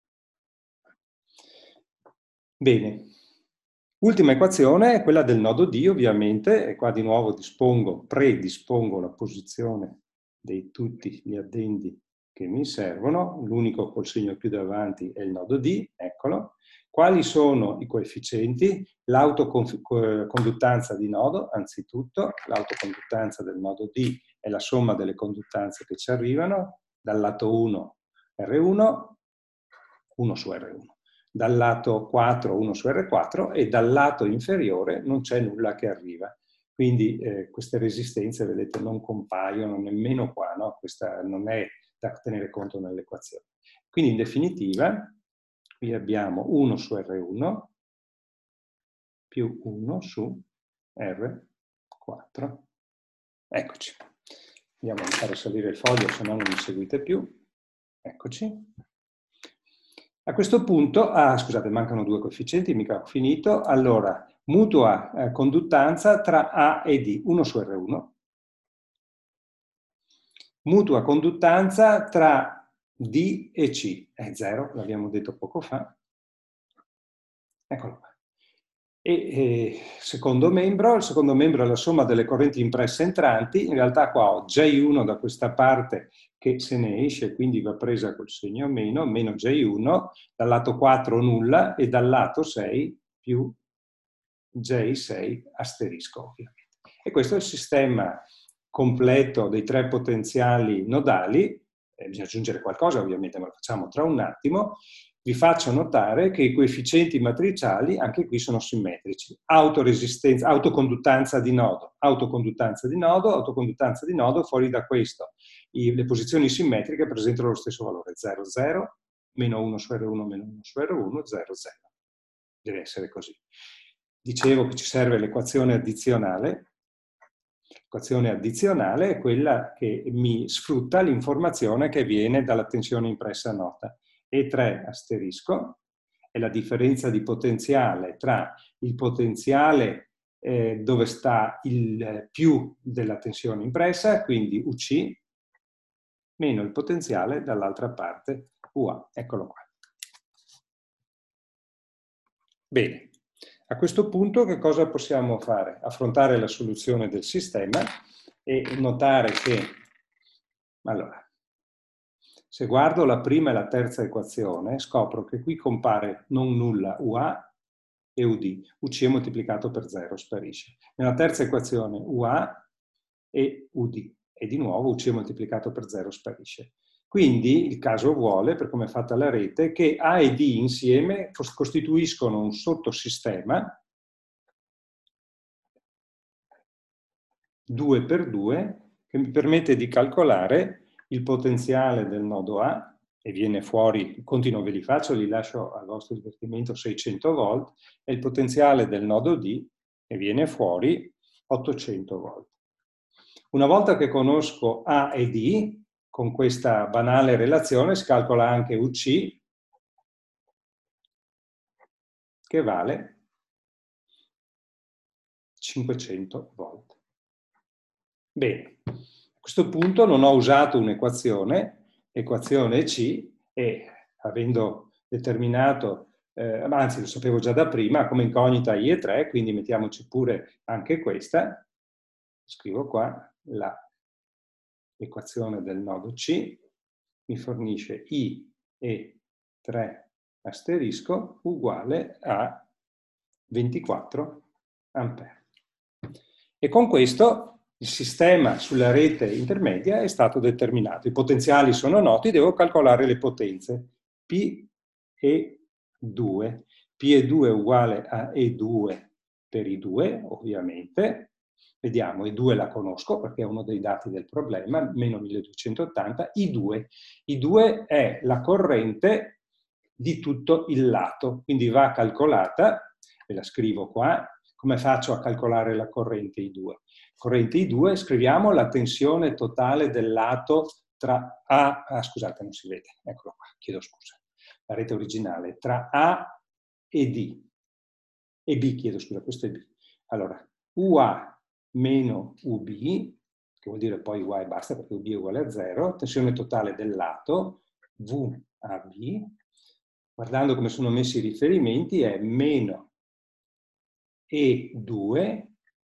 Bene, ultima equazione è quella del nodo D, ovviamente, e qua di nuovo dispongo, predispongo la posizione di tutti gli addendi che mi servono, l'unico col segno più davanti è il nodo D, eccolo. Quali sono i coefficienti? L'autoconduttanza di nodo, anzitutto, l'autoconduttanza del nodo D è la somma delle conduttanze che ci arrivano, dal lato uno R uno, uno su R uno, dal lato quattro uno su R quattro e dal lato inferiore non c'è nulla che arriva. Quindi eh, queste resistenze, vedete, non compaiono nemmeno qua, no? Questa non è da tenere conto nell'equazione. Quindi in definitiva, qui abbiamo uno su R uno più uno su R quattro. Eccoci. Andiamo a fare salire il foglio, se no non mi seguite più. Eccoci. A questo punto, ah, scusate, mancano due coefficienti, mica ho finito. Allora, mutua eh, conduttanza tra A e D, uno su R uno. Mutua conduttanza tra D e C, è zero, l'abbiamo detto poco fa. Eccolo qua. E eh, secondo membro, il secondo membro è la somma delle correnti impresse entranti, in realtà qua ho J uno da questa parte che se ne esce, quindi va presa col segno meno, meno J uno, dal lato quattro nulla e dal lato sei più J sei asterisco ovviamente. E questo è il sistema completo dei tre potenziali nodali, eh, bisogna aggiungere qualcosa ovviamente, ma lo facciamo tra un attimo, vi faccio notare che i coefficienti matriciali anche qui sono simmetrici. Autoresistenza, autoconduttanza di nodo, autoconduttanza di nodo, autoconduttanza di nodo, fuori da questo i, le posizioni simmetriche presentano lo stesso valore, zero, zero, meno uno su R uno, meno uno su R uno, zero, zero. Deve essere così. Dicevo che ci serve l'equazione addizionale. L'equazione addizionale è quella che mi sfrutta l'informazione che viene dalla tensione impressa nota. E tre asterisco è la differenza di potenziale tra il potenziale eh, dove sta il eh, più della tensione impressa, quindi U C, meno il potenziale dall'altra parte U A. Eccolo qua. Bene, a questo punto che cosa possiamo fare? Affrontare la soluzione del sistema e notare che, allora, se guardo la prima e la terza equazione, scopro che qui compare non nulla U A e U D. U C è moltiplicato per zero, sparisce. Nella terza equazione U A e U D. E di nuovo U C è moltiplicato per zero, sparisce. Quindi il caso vuole, per come è fatta la rete, che A e D insieme costituiscono un sottosistema due per due che mi permette di calcolare il potenziale del nodo A, e viene fuori, continuo ve li faccio, li lascio al vostro divertimento, seicento volt, e il potenziale del nodo D, e viene fuori ottocento volt. Una volta che conosco A e D, con questa banale relazione si calcola anche U C, che vale cinquecento volt. Bene, a questo punto non ho usato un'equazione, equazione C, e avendo determinato, eh, anzi lo sapevo già da prima, come incognita I e tre, quindi mettiamoci pure anche questa, scrivo qua l'equazione del nodo C, mi fornisce I e tre asterisco uguale a ventiquattro ampere. E con questo il sistema sulla rete intermedia è stato determinato. I potenziali sono noti, devo calcolare le potenze. P e due. P e due è uguale a E due per I due, ovviamente. Vediamo, E due la conosco perché è uno dei dati del problema, meno milleduecentottanta. I due. I due è la corrente di tutto il lato, quindi va calcolata, ve la scrivo qua. Come faccio a calcolare la corrente I due? Corrente I due, scriviamo la tensione totale del lato tra A, ah, scusate non si vede, eccolo qua, chiedo scusa, la rete originale, tra A e D, e B, chiedo scusa, questo è B. Allora, U A meno U B, che vuol dire poi U A e basta perché U B è uguale a zero, tensione totale del lato, V A B, guardando come sono messi i riferimenti, è meno E due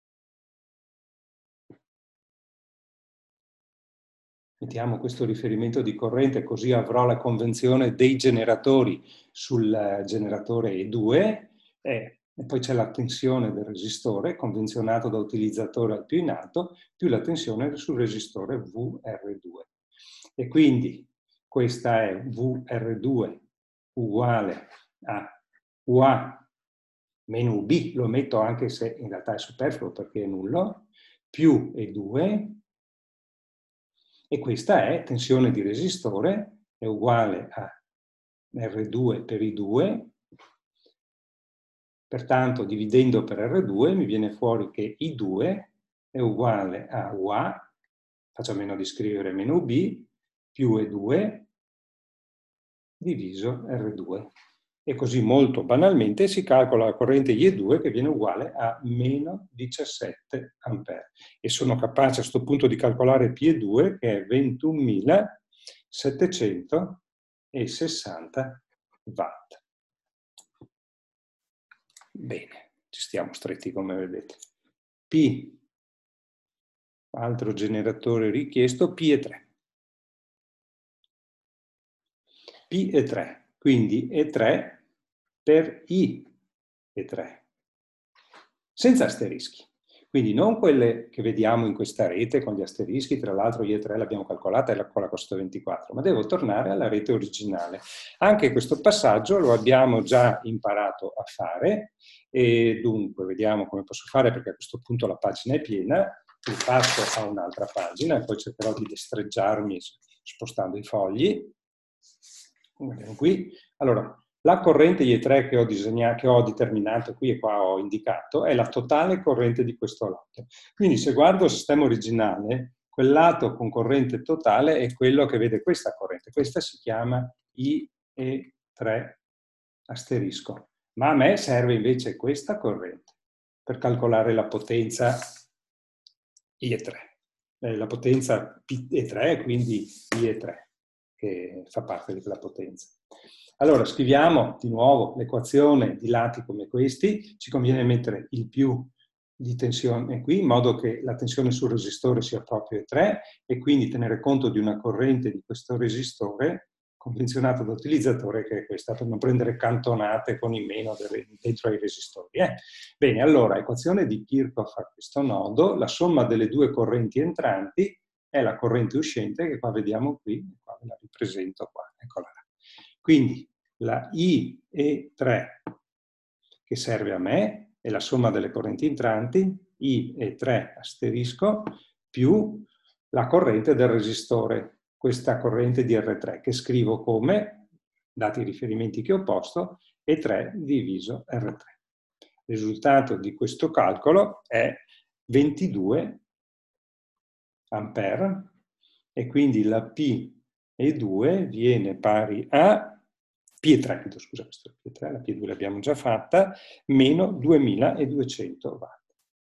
mettiamo questo riferimento di corrente così avrò la convenzione dei generatori sul generatore E due e, e poi c'è la tensione del resistore convenzionato da utilizzatore al più in alto più la tensione sul resistore V R due. E quindi questa è V R due uguale a U A meno U B, lo metto anche se in realtà è superfluo perché è nullo, più E due, e questa è tensione di resistore, è uguale a R due per I due, pertanto dividendo per R due mi viene fuori che I due è uguale a U A, faccio a meno di scrivere meno U B, più E due diviso R due. E così molto banalmente si calcola la corrente I E due che viene uguale a meno diciassette ampere. E sono capace a questo punto di calcolare P E due che è ventunomilasettecentosessanta watt. Bene, ci stiamo stretti come vedete. P, altro generatore richiesto, P E tre. P E tre, quindi E tre per I E tre, senza asterischi. Quindi non quelle che vediamo in questa rete con gli asterischi, tra l'altro I E tre l'abbiamo calcolata e qua la costa ventiquattro, ma devo tornare alla rete originale. Anche questo passaggio lo abbiamo già imparato a fare e dunque vediamo come posso fare, perché a questo punto la pagina è piena, ripasso a un'altra pagina e poi cercherò di destreggiarmi spostando i fogli. Vediamo qui. Allora, la corrente I E tre che ho disegnato, che ho determinato qui e qua ho indicato, è la totale corrente di questo lato. Quindi se guardo il sistema originale, quel lato con corrente totale è quello che vede questa corrente. Questa si chiama I E tre asterisco. Ma a me serve invece questa corrente per calcolare la potenza I E tre. Eh, la potenza P E tre, quindi I E tre, che fa parte di quella potenza. Allora, scriviamo di nuovo l'equazione di lati come questi. Ci conviene mettere il più di tensione qui, in modo che la tensione sul resistore sia proprio E tre, e quindi tenere conto di una corrente di questo resistore convenzionata da utilizzatore, che è questa, per non prendere cantonate con i meno dentro ai resistori. Eh? Bene, allora, equazione di Kirchhoff a questo nodo, la somma delle due correnti entranti è la corrente uscente, che qua vediamo qui, qua ve la ripresento qua, eccola là. Quindi la I E tre che serve a me è la somma delle correnti entranti, I E tre asterisco, più la corrente del resistore, questa corrente di R tre, che scrivo come, dati i riferimenti che ho posto, E tre diviso R tre. Il risultato di questo calcolo è ventidue ampere, e quindi la P E due viene pari a P E tre, chiedo scusa, questa è P E tre, la P E due l'abbiamo già fatta, meno duemiladuecento watt.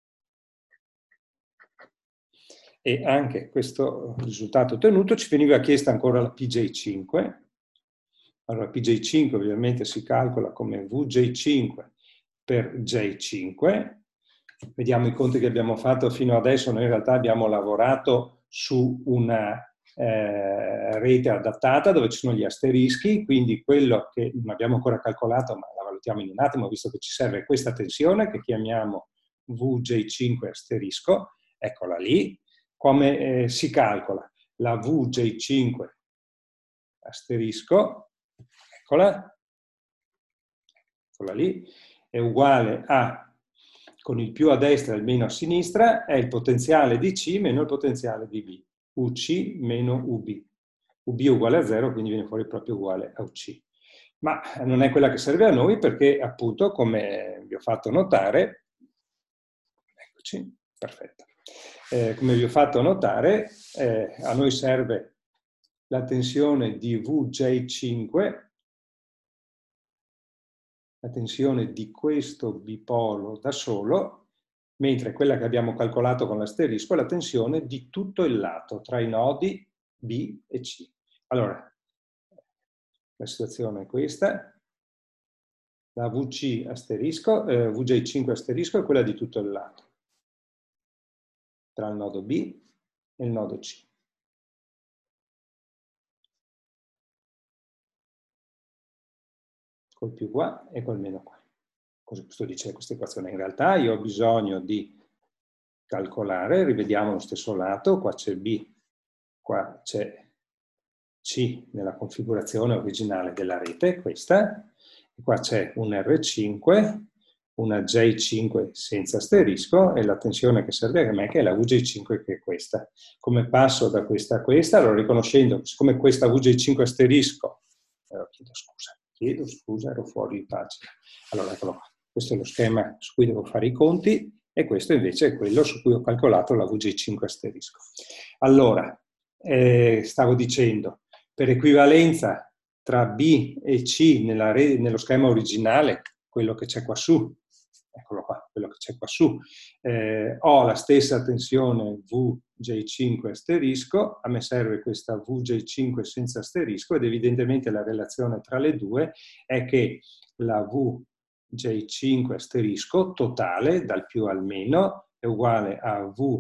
E anche questo risultato ottenuto ci veniva chiesta ancora la P J cinque. Allora, P J cinque ovviamente si calcola come V J cinque per J cinque. Vediamo i conti che abbiamo fatto fino adesso. Noi in realtà abbiamo lavorato su una eh, rete adattata dove ci sono gli asterischi, quindi quello che non abbiamo ancora calcolato, ma la valutiamo in un attimo, visto che ci serve questa tensione che chiamiamo V J cinque asterisco, eccola lì. Come eh, si calcola? La V J cinque asterisco, eccola, eccola lì, è uguale a, con il più a destra e il meno a sinistra, è il potenziale di C meno il potenziale di B. U C meno U B. U B è uguale a zero, quindi viene fuori proprio uguale a U C. Ma non è quella che serve a noi perché, appunto, come vi ho fatto notare, eccoci, perfetto. Eh, come vi ho fatto notare, eh, a noi serve la tensione di V J cinque, la tensione di questo bipolo da solo, mentre quella che abbiamo calcolato con l'asterisco è la tensione di tutto il lato, tra i nodi B e C. Allora, la situazione è questa. La V C asterisco, eh, V J cinque asterisco è quella di tutto il lato, tra il nodo B e il nodo C. Col più qua e col meno qua. Cosa questo dice questa equazione? In realtà io ho bisogno di calcolare, rivediamo lo stesso lato, qua c'è B, qua c'è C nella configurazione originale della rete, questa, e qua c'è un R cinque, una J cinque senza asterisco e la tensione che serve a me che è la V J cinque, che è questa. Come passo da questa a questa? Allora, riconoscendo, siccome questa V J cinque asterisco, eh, chiedo scusa, chiedo scusa, ero fuori di pagina. Allora, eccolo qua. Questo è lo schema su cui devo fare i conti e questo invece è quello su cui ho calcolato la V J cinque asterisco. Allora, eh, stavo dicendo, per equivalenza tra B e C nella nello schema originale, quello che c'è qua su, eccolo qua, quello che c'è qua su, eh, ho la stessa tensione V J cinque asterisco, a me serve questa V J cinque senza asterisco ed evidentemente la relazione tra le due è che la V J cinque asterisco totale, dal più al meno, è uguale a V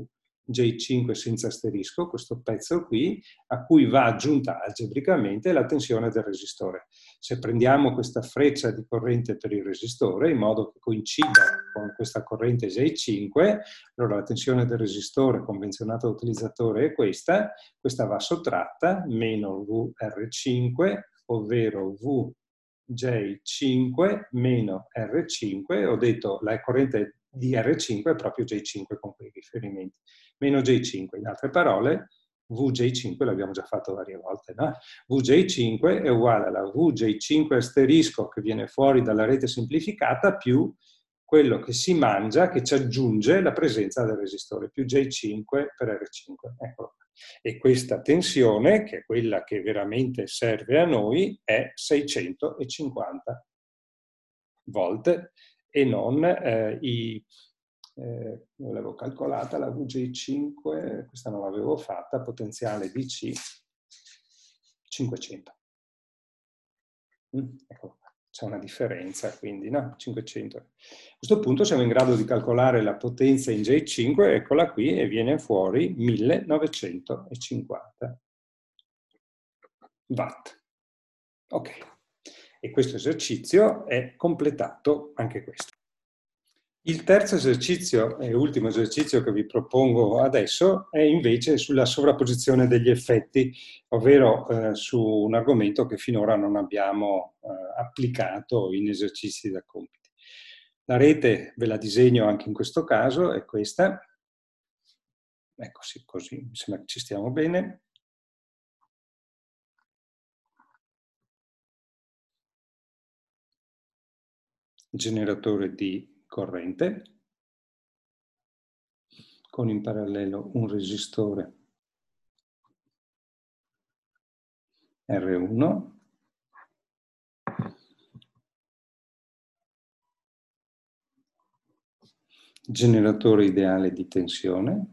J cinque senza asterisco, questo pezzo qui, a cui va aggiunta algebricamente la tensione del resistore. Se prendiamo questa freccia di corrente per il resistore, in modo che coincida con questa corrente J cinque, allora la tensione del resistore convenzionata dall'utilizzatore è questa, questa va sottratta, meno V R cinque, ovvero V J cinque meno R cinque, ho detto la corrente di R cinque è proprio J cinque con quei riferimenti, meno J cinque, in altre parole V J cinque l'abbiamo già fatto varie volte, no? V J cinque è uguale alla V J cinque asterisco che viene fuori dalla rete semplificata più quello che si mangia, che ci aggiunge la presenza del resistore, più J cinque per R cinque. Eccolo. E questa tensione, che è quella che veramente serve a noi, è seicentocinquanta volt e non eh, i... Eh, l'avevo calcolata, la V J cinque, questa non l'avevo fatta, potenziale D C cinquecento. Mm, ecco, c'è una differenza, quindi, no? cinquecento. A questo punto siamo in grado di calcolare la potenza in J cinque, eccola qui, e viene fuori millenovecentocinquanta watt. Ok. E questo esercizio è completato anche questo. Il terzo esercizio e ultimo esercizio che vi propongo adesso è invece sulla sovrapposizione degli effetti, ovvero eh, su un argomento che finora non abbiamo eh, applicato in esercizi da compiti. La rete ve la disegno anche in questo caso, è questa. Ecco sì, così mi sembra che ci stiamo bene. Generatore di corrente, con in parallelo un resistore R uno, generatore ideale di tensione,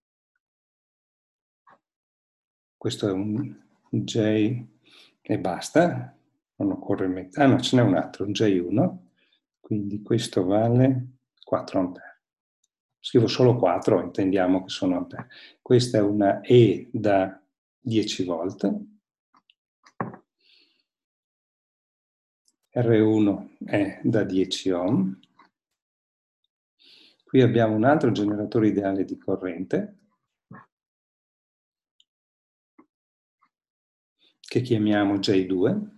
questo è un J e basta, non occorre mettere, ah no, ce n'è un altro, un J uno, quindi questo vale quattro ampere. Scrivo solo quattro, intendiamo che sono ampere. Questa è una E da dieci volt, R uno è da dieci ohm, qui abbiamo un altro generatore ideale di corrente, che chiamiamo J due,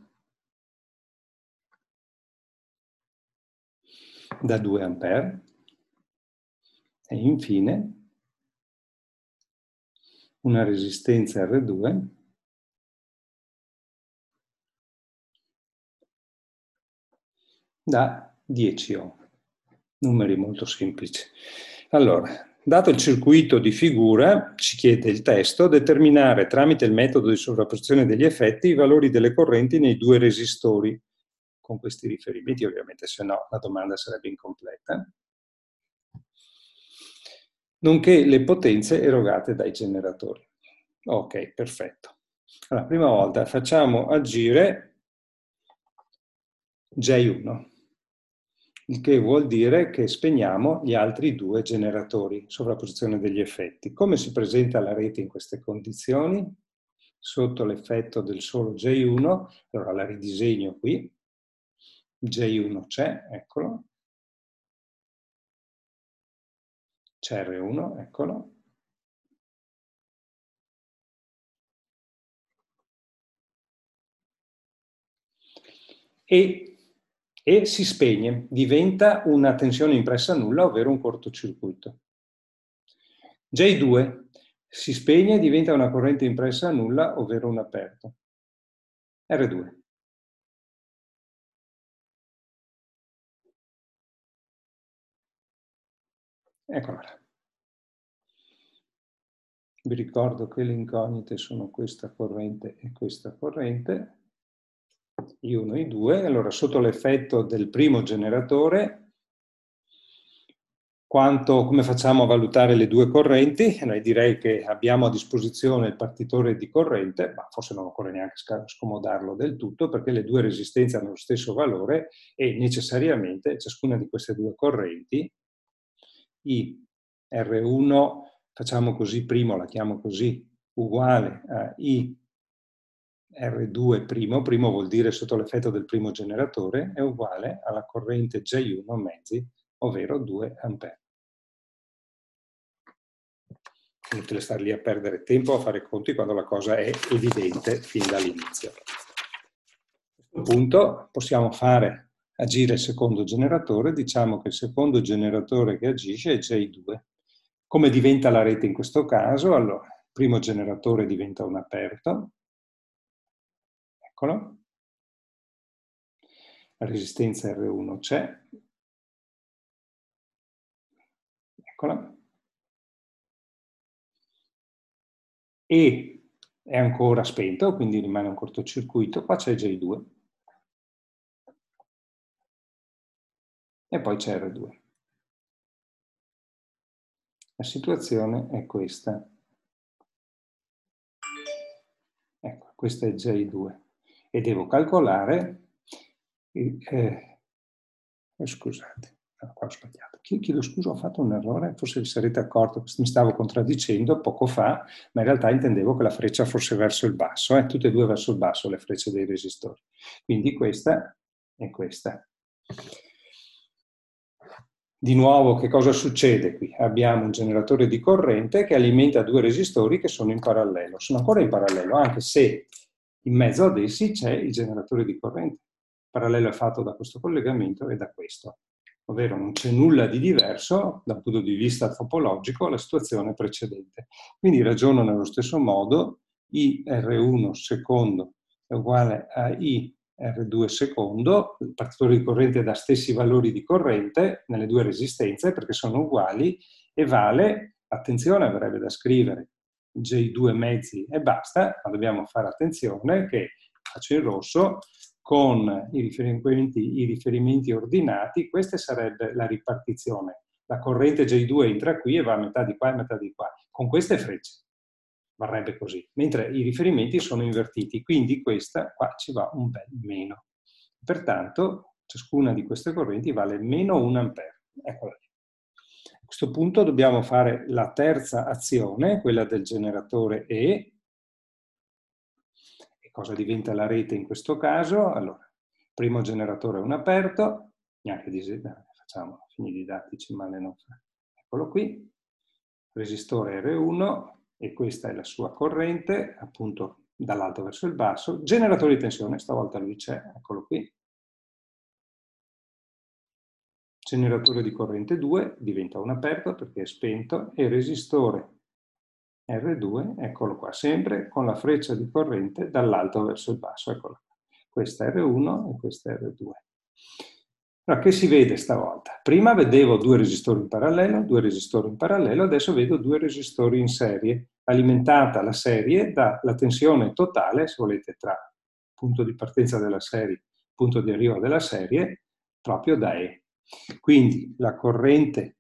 da due ampere, e infine una resistenza R due da dieci ohm. Numeri molto semplici. Allora, dato il circuito di figura, ci chiede il testo, determinare tramite il metodo di sovrapposizione degli effetti i valori delle correnti nei due resistori. Con questi riferimenti, ovviamente, se no la domanda sarebbe incompleta. Nonché le potenze erogate dai generatori. Ok, perfetto. Allora, prima volta facciamo agire J uno, il che vuol dire che spegniamo gli altri due generatori, sovrapposizione degli effetti. Come si presenta la rete in queste condizioni? Sotto l'effetto del solo J uno, allora la ridisegno qui, J uno c'è, eccolo, c'è R uno, eccolo, e, e si spegne, diventa una tensione impressa nulla, ovvero un cortocircuito. J due si spegne e diventa una corrente impressa nulla, ovvero un aperto. R due. Eccola là. Vi ricordo che le incognite sono questa corrente e questa corrente, I uno e I due. Allora, sotto l'effetto del primo generatore, quanto, come facciamo a valutare le due correnti? Noi direi che abbiamo a disposizione il partitore di corrente, ma forse non occorre neanche scomodarlo del tutto, perché le due resistenze hanno lo stesso valore e necessariamente ciascuna di queste due correnti, I R uno facciamo così primo, la chiamo così, uguale a I R due primo, primo vuol dire sotto l'effetto del primo generatore, è uguale alla corrente J uno mezzi, ovvero due ampere. Inutile star lì a perdere tempo a fare conti quando la cosa è evidente fin dall'inizio. A questo punto possiamo fare agire il secondo generatore, diciamo che il secondo generatore che agisce è J due. Come diventa la rete in questo caso? Allora, il primo generatore diventa un aperto, eccolo, la resistenza R uno c'è, eccola, e è ancora spento, quindi rimane un cortocircuito, qua c'è J due, e poi c'è R due. La situazione è questa. Ecco, questo è J due. E devo calcolare, eh, eh, scusate, no, qua ho sbagliato. Chiedo scusa, ho fatto un errore, forse vi sarete accorti, mi stavo contraddicendo poco fa, ma in realtà intendevo che la freccia fosse verso il basso, eh, tutte e due verso il basso le frecce dei resistori. Quindi questa e questa. Di nuovo, che cosa succede qui? Abbiamo un generatore di corrente che alimenta due resistori che sono in parallelo. Sono ancora in parallelo, anche se in mezzo ad essi c'è il generatore di corrente. Il parallelo è fatto da questo collegamento e da questo. Ovvero non c'è nulla di diverso dal punto di vista topologico alla situazione precedente. Quindi ragiono nello stesso modo, I R uno secondo è uguale a I R due secondo, il partitore di corrente dà stessi valori di corrente nelle due resistenze perché sono uguali e vale, attenzione, avrebbe da scrivere J due mezzi e basta, ma dobbiamo fare attenzione che, faccio in rosso, con i riferimenti, i riferimenti ordinati, questa sarebbe la ripartizione. La corrente J due entra qui e va a metà di qua e metà di qua, con queste frecce. Varrebbe così, mentre i riferimenti sono invertiti, quindi questa qua ci va un bel meno. Pertanto ciascuna di queste correnti vale meno un ampere. Eccola lì. A questo punto dobbiamo fare la terza azione, quella del generatore E. E cosa diventa la rete in questo caso? Allora, il primo generatore è un aperto, neanche di, facciamo fini didattici, male non fa. Eccolo qui, resistore R uno, e questa è la sua corrente, appunto dall'alto verso il basso. Generatore di tensione, stavolta lui c'è, eccolo qui. Generatore di corrente due, diventa un aperto perché è spento, e resistore R due, eccolo qua, sempre con la freccia di corrente dall'alto verso il basso, eccolo qua. Questa è R uno e questa è R due. Allora, che si vede stavolta? Prima vedevo due resistori in parallelo, due resistori in parallelo, adesso vedo due resistori in serie, alimentata la serie dalla tensione totale, se volete, tra punto di partenza della serie, punto di arrivo della serie, proprio da E. Quindi la corrente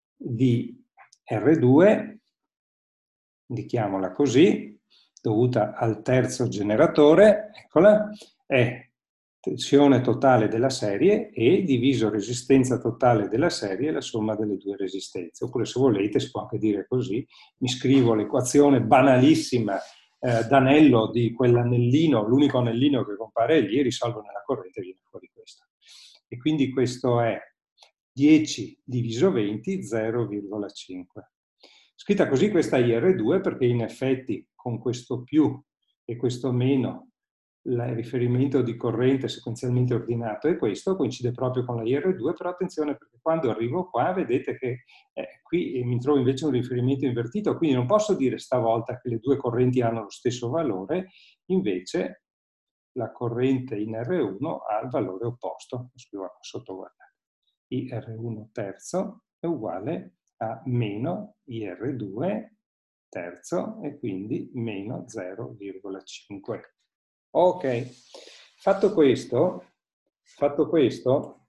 di R due, indichiamola così, dovuta al terzo generatore, eccola, è tensione totale della serie E diviso resistenza totale della serie, la somma delle due resistenze. Oppure, se volete, si può anche dire così, mi scrivo l'equazione banalissima eh, d'anello di quell'anellino, l'unico anellino che compare lì, risolvo nella corrente e viene fuori questo. E quindi questo è dieci diviso venti, zero virgola cinque. Scritta così questa I R due perché in effetti con questo più e questo meno il riferimento di corrente sequenzialmente ordinato è questo, coincide proprio con la I R due, però attenzione perché quando arrivo qua vedete che eh, qui mi trovo invece un riferimento invertito, quindi non posso dire stavolta che le due correnti hanno lo stesso valore, invece la corrente in R uno ha il valore opposto, lo scrivo qua sotto, guardate. I R uno terzo è uguale a meno I R due terzo e quindi meno zero virgola cinque. Ok, fatto questo, fatto questo,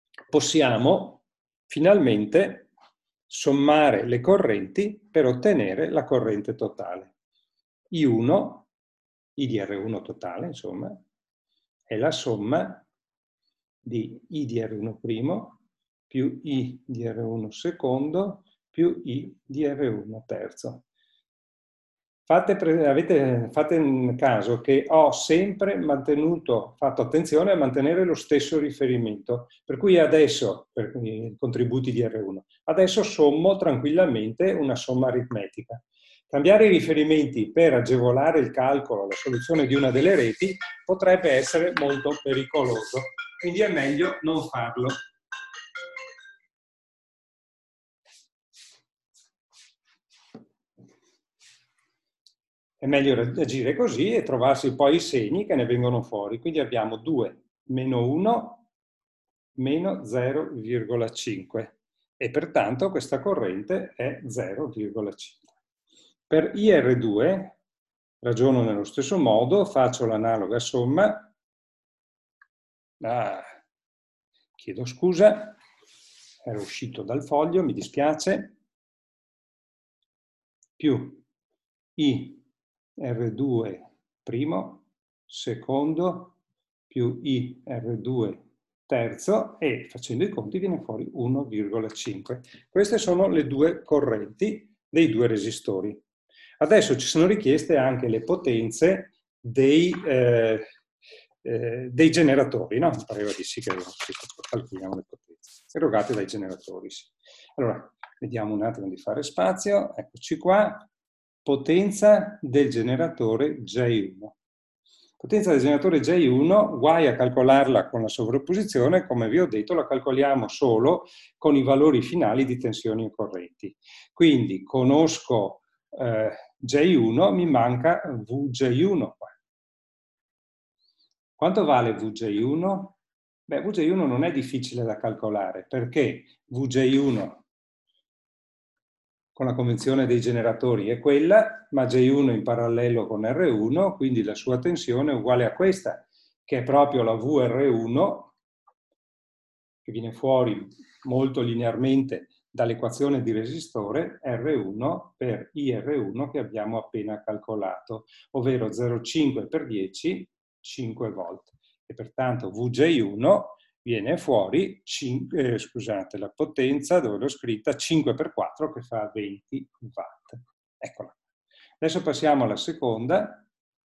possiamo finalmente sommare le correnti per ottenere la corrente totale. I uno, I di R uno totale, insomma, è la somma di I di R uno primo più I di R uno secondo più I di R uno terzo. Fate, avete, fate in caso che ho sempre mantenuto, fatto attenzione a mantenere lo stesso riferimento, per cui adesso, per i contributi di R uno, adesso sommo tranquillamente una somma aritmetica. Cambiare i riferimenti per agevolare il calcolo, la soluzione di una delle reti, potrebbe essere molto pericoloso, quindi è meglio non farlo. È meglio agire così e trovarsi poi i segni che ne vengono fuori. Quindi abbiamo due meno uno meno zero virgola cinque e pertanto questa corrente è zero virgola cinque. Per I R due ragiono nello stesso modo, faccio l'analoga somma. Ah, chiedo scusa, ero uscito dal foglio, mi dispiace, più I R due primo, secondo, più I R due terzo e facendo i conti viene fuori uno virgola cinque. Queste sono le due correnti dei due resistori. Adesso ci sono richieste anche le potenze dei, eh, eh, dei generatori, no? Mi pareva di sì che calcoliamo le potenze erogate dai generatori. Sì. Allora, vediamo un attimo di fare spazio, eccoci qua. Potenza del generatore J uno. Potenza del generatore J uno, guai a calcolarla con la sovrapposizione, come vi ho detto, la calcoliamo solo con i valori finali di tensioni e correnti. Quindi conosco eh, J uno, mi manca V J uno. Quanto vale V J uno? Beh, V J uno non è difficile da calcolare, perché V J uno con la convenzione dei generatori è quella, ma J uno in parallelo con R uno, quindi la sua tensione è uguale a questa, che è proprio la V R uno, che viene fuori molto linearmente dall'equazione di resistore, R uno per I R uno che abbiamo appena calcolato, ovvero zero virgola cinque per dieci, cinque volt. E pertanto V J uno viene fuori, cinque, eh, scusate, la potenza, dove l'ho scritta, cinque per quattro che fa venti watt. Eccola. Adesso passiamo alla seconda,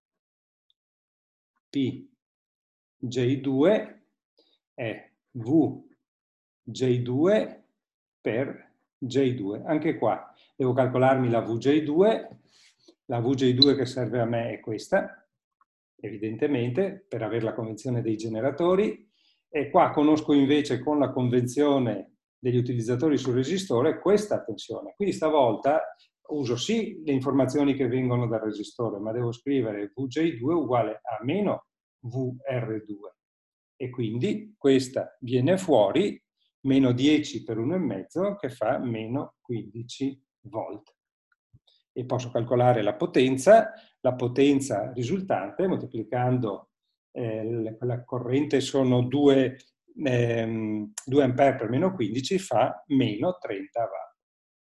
P J due è V J due per J due. Anche qua devo calcolarmi la V J due, la V J due che serve a me è questa, evidentemente, per avere la convenzione dei generatori, e qua conosco invece con la convenzione degli utilizzatori sul resistore questa tensione. Quindi stavolta uso sì le informazioni che vengono dal resistore, ma devo scrivere V J due uguale a meno V R due. E quindi questa viene fuori meno dieci per uno virgola cinque che fa meno quindici volt. E posso calcolare la potenza, la potenza risultante moltiplicando eh, la corrente sono due, ehm, due ampere per meno quindici fa meno trenta watt.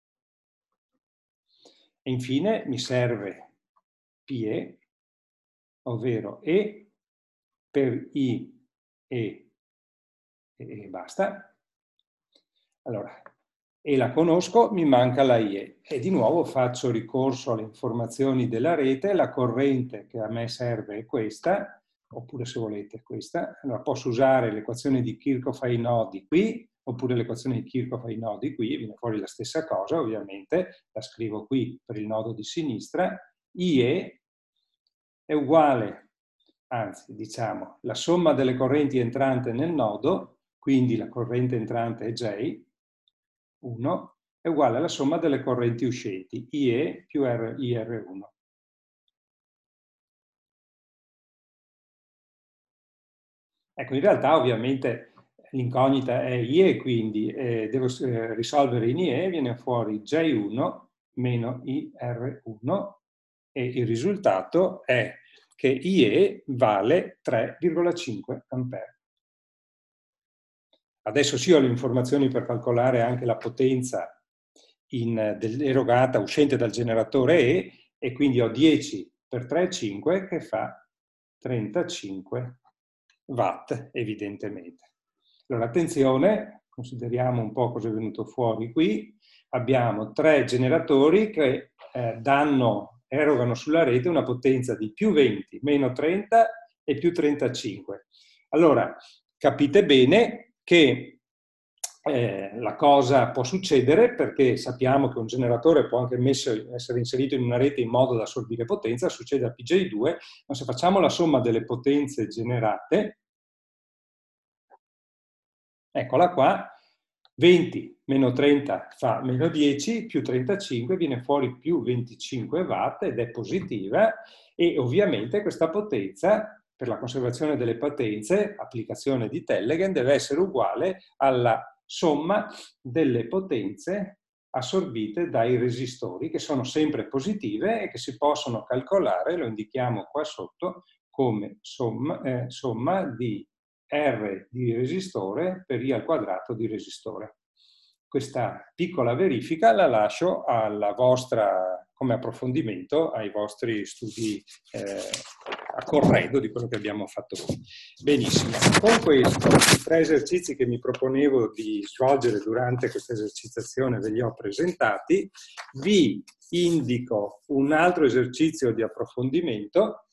E infine mi serve P E, ovvero E per I e, e basta. Allora, e la conosco, mi manca la I E. E di nuovo faccio ricorso alle informazioni della rete, la corrente che a me serve è questa, oppure se volete questa. Allora posso usare l'equazione di Kirchhoff ai nodi qui, oppure l'equazione di Kirchhoff ai nodi qui, viene fuori la stessa cosa ovviamente, la scrivo qui per il nodo di sinistra. I E è uguale, anzi diciamo, la somma delle correnti entranti nel nodo, quindi la corrente entrante è J, uno, è uguale alla somma delle correnti uscenti, I E più R, I R uno. Ecco, in realtà ovviamente l'incognita è I E, quindi eh, devo eh, risolvere in I E, viene fuori J uno meno I R uno e il risultato è che I E vale tre virgola cinque ampere. Adesso sì ho le informazioni per calcolare anche la potenza in, del, erogata uscente dal generatore E, e quindi ho dieci per tre virgola cinque che fa trentacinque watt, evidentemente. Allora, attenzione, consideriamo un po' cosa è venuto fuori qui. abbiamo tre generatori che eh, danno, erogano sulla rete una potenza di più venti, meno trenta e più trentacinque. Allora, capite bene che eh, la cosa può succedere perché sappiamo che un generatore può anche messo, essere inserito in una rete in modo da assorbire potenza, succede a P J due, ma se facciamo la somma delle potenze generate, eccola qua, venti meno trenta fa meno dieci, più trentacinque viene fuori più venticinque watt ed è positiva, e ovviamente questa potenza, per la conservazione delle potenze, applicazione di Telegin, deve essere uguale alla somma delle potenze assorbite dai resistori, che sono sempre positive e che si possono calcolare, lo indichiamo qua sotto, come somma, eh, somma di R di resistore per I al quadrato di resistore. Questa piccola verifica la lascio alla vostra, come approfondimento ai vostri studi eh, a corredo di quello che abbiamo fatto qui. Benissimo. Con questo, i tre esercizi che mi proponevo di svolgere durante questa esercitazione ve li ho presentati. Vi indico un altro esercizio di approfondimento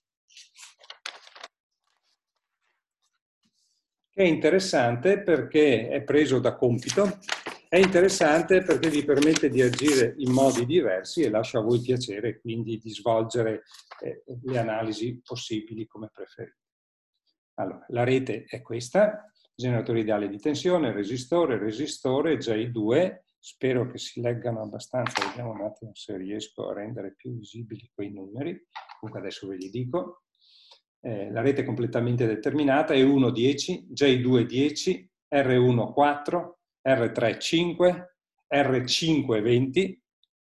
che è interessante perché è preso da compito. È interessante perché vi permette di agire in modi diversi e lascia a voi piacere quindi di svolgere eh, le analisi possibili come preferite. Allora, la rete è questa, generatore ideale di tensione, resistore, resistore, J due, spero che si leggano abbastanza, vediamo un attimo se riesco a rendere più visibili quei numeri, comunque adesso ve li dico. Eh, la rete è completamente determinata, E uno dieci, J due dieci, R uno quattro, R tre cinque, R cinque venti,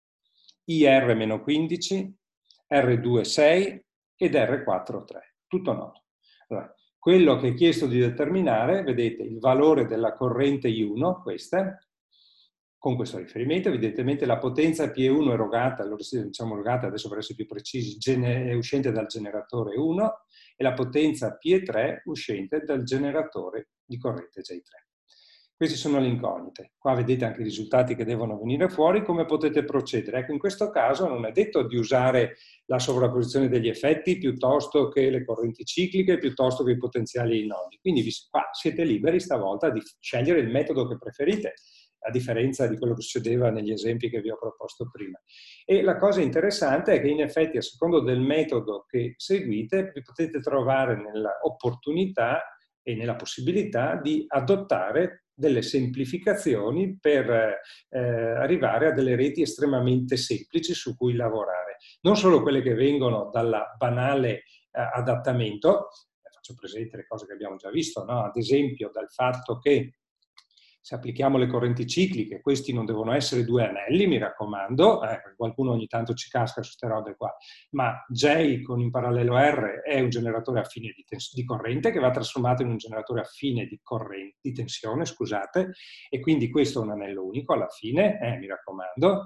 I R quindici, R due sei ed R quattro tre. Tutto noto. Allora, quello che è chiesto di determinare, vedete, il valore della corrente I uno, questa, con questo riferimento, evidentemente la potenza P E uno erogata, allora diciamo erogata adesso per essere più precisi, è uscente dal generatore uno, e la potenza P E tre uscente dal generatore di corrente J tre. Queste sono le incognite. Qua vedete anche i risultati che devono venire fuori, come potete procedere. Ecco, in questo caso non è detto di usare la sovrapposizione degli effetti piuttosto che le correnti cicliche, piuttosto che i potenziali nodi. Quindi qua siete liberi stavolta di scegliere il metodo che preferite, a differenza di quello che succedeva negli esempi che vi ho proposto prima. E la cosa interessante è che in effetti a secondo del metodo che seguite vi potete trovare nell'opportunità e nella possibilità di adottare delle semplificazioni per eh, arrivare a delle reti estremamente semplici su cui lavorare. Non solo quelle che vengono dalla banale eh, adattamento, faccio presente le cose che abbiamo già visto, no? Ad esempio dal fatto che se applichiamo le correnti cicliche, questi non devono essere due anelli, mi raccomando, eh, qualcuno ogni tanto ci casca su queste robe qua, ma J con in parallelo R è un generatore affine di, di corrente che va trasformato in un generatore affine di, corrente, di tensione, scusate, e quindi questo è un anello unico alla fine, eh, mi raccomando,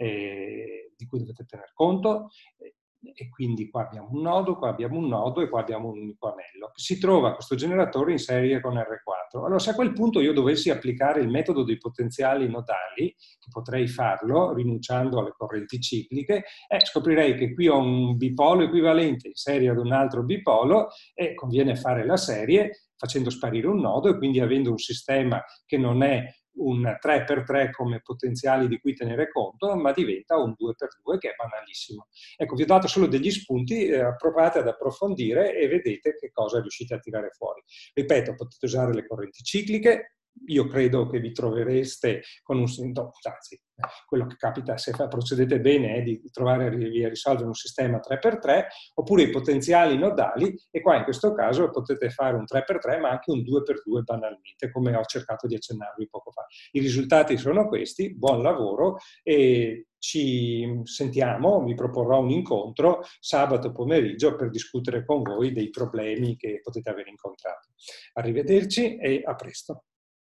eh, di cui dovete tener conto. E quindi qua abbiamo un nodo, qua abbiamo un nodo e qua abbiamo un unico anello. Si trova questo generatore in serie con R quattro. Allora, se a quel punto io dovessi applicare il metodo dei potenziali nodali, che potrei farlo rinunciando alle correnti cicliche, eh, scoprirei che qui ho un bipolo equivalente in serie ad un altro bipolo e conviene fare la serie facendo sparire un nodo e quindi avendo un sistema che non è un tre per tre come potenziali di cui tenere conto, ma diventa un due per due che è banalissimo. Ecco, vi ho dato solo degli spunti, eh, provate ad approfondire e vedete che cosa riuscite a tirare fuori. Ripeto, potete usare le correnti cicliche, io credo che vi trovereste con un... No, anzi, quello che capita se procedete bene è di trovare e risolvere un sistema tre per tre, oppure i potenziali nodali, e qua in questo caso potete fare un tre per tre ma anche un due per due banalmente, come ho cercato di accennarvi poco fa. I risultati sono questi, buon lavoro e ci sentiamo, vi proporrò un incontro sabato pomeriggio per discutere con voi dei problemi che potete aver incontrato. Arrivederci e a presto.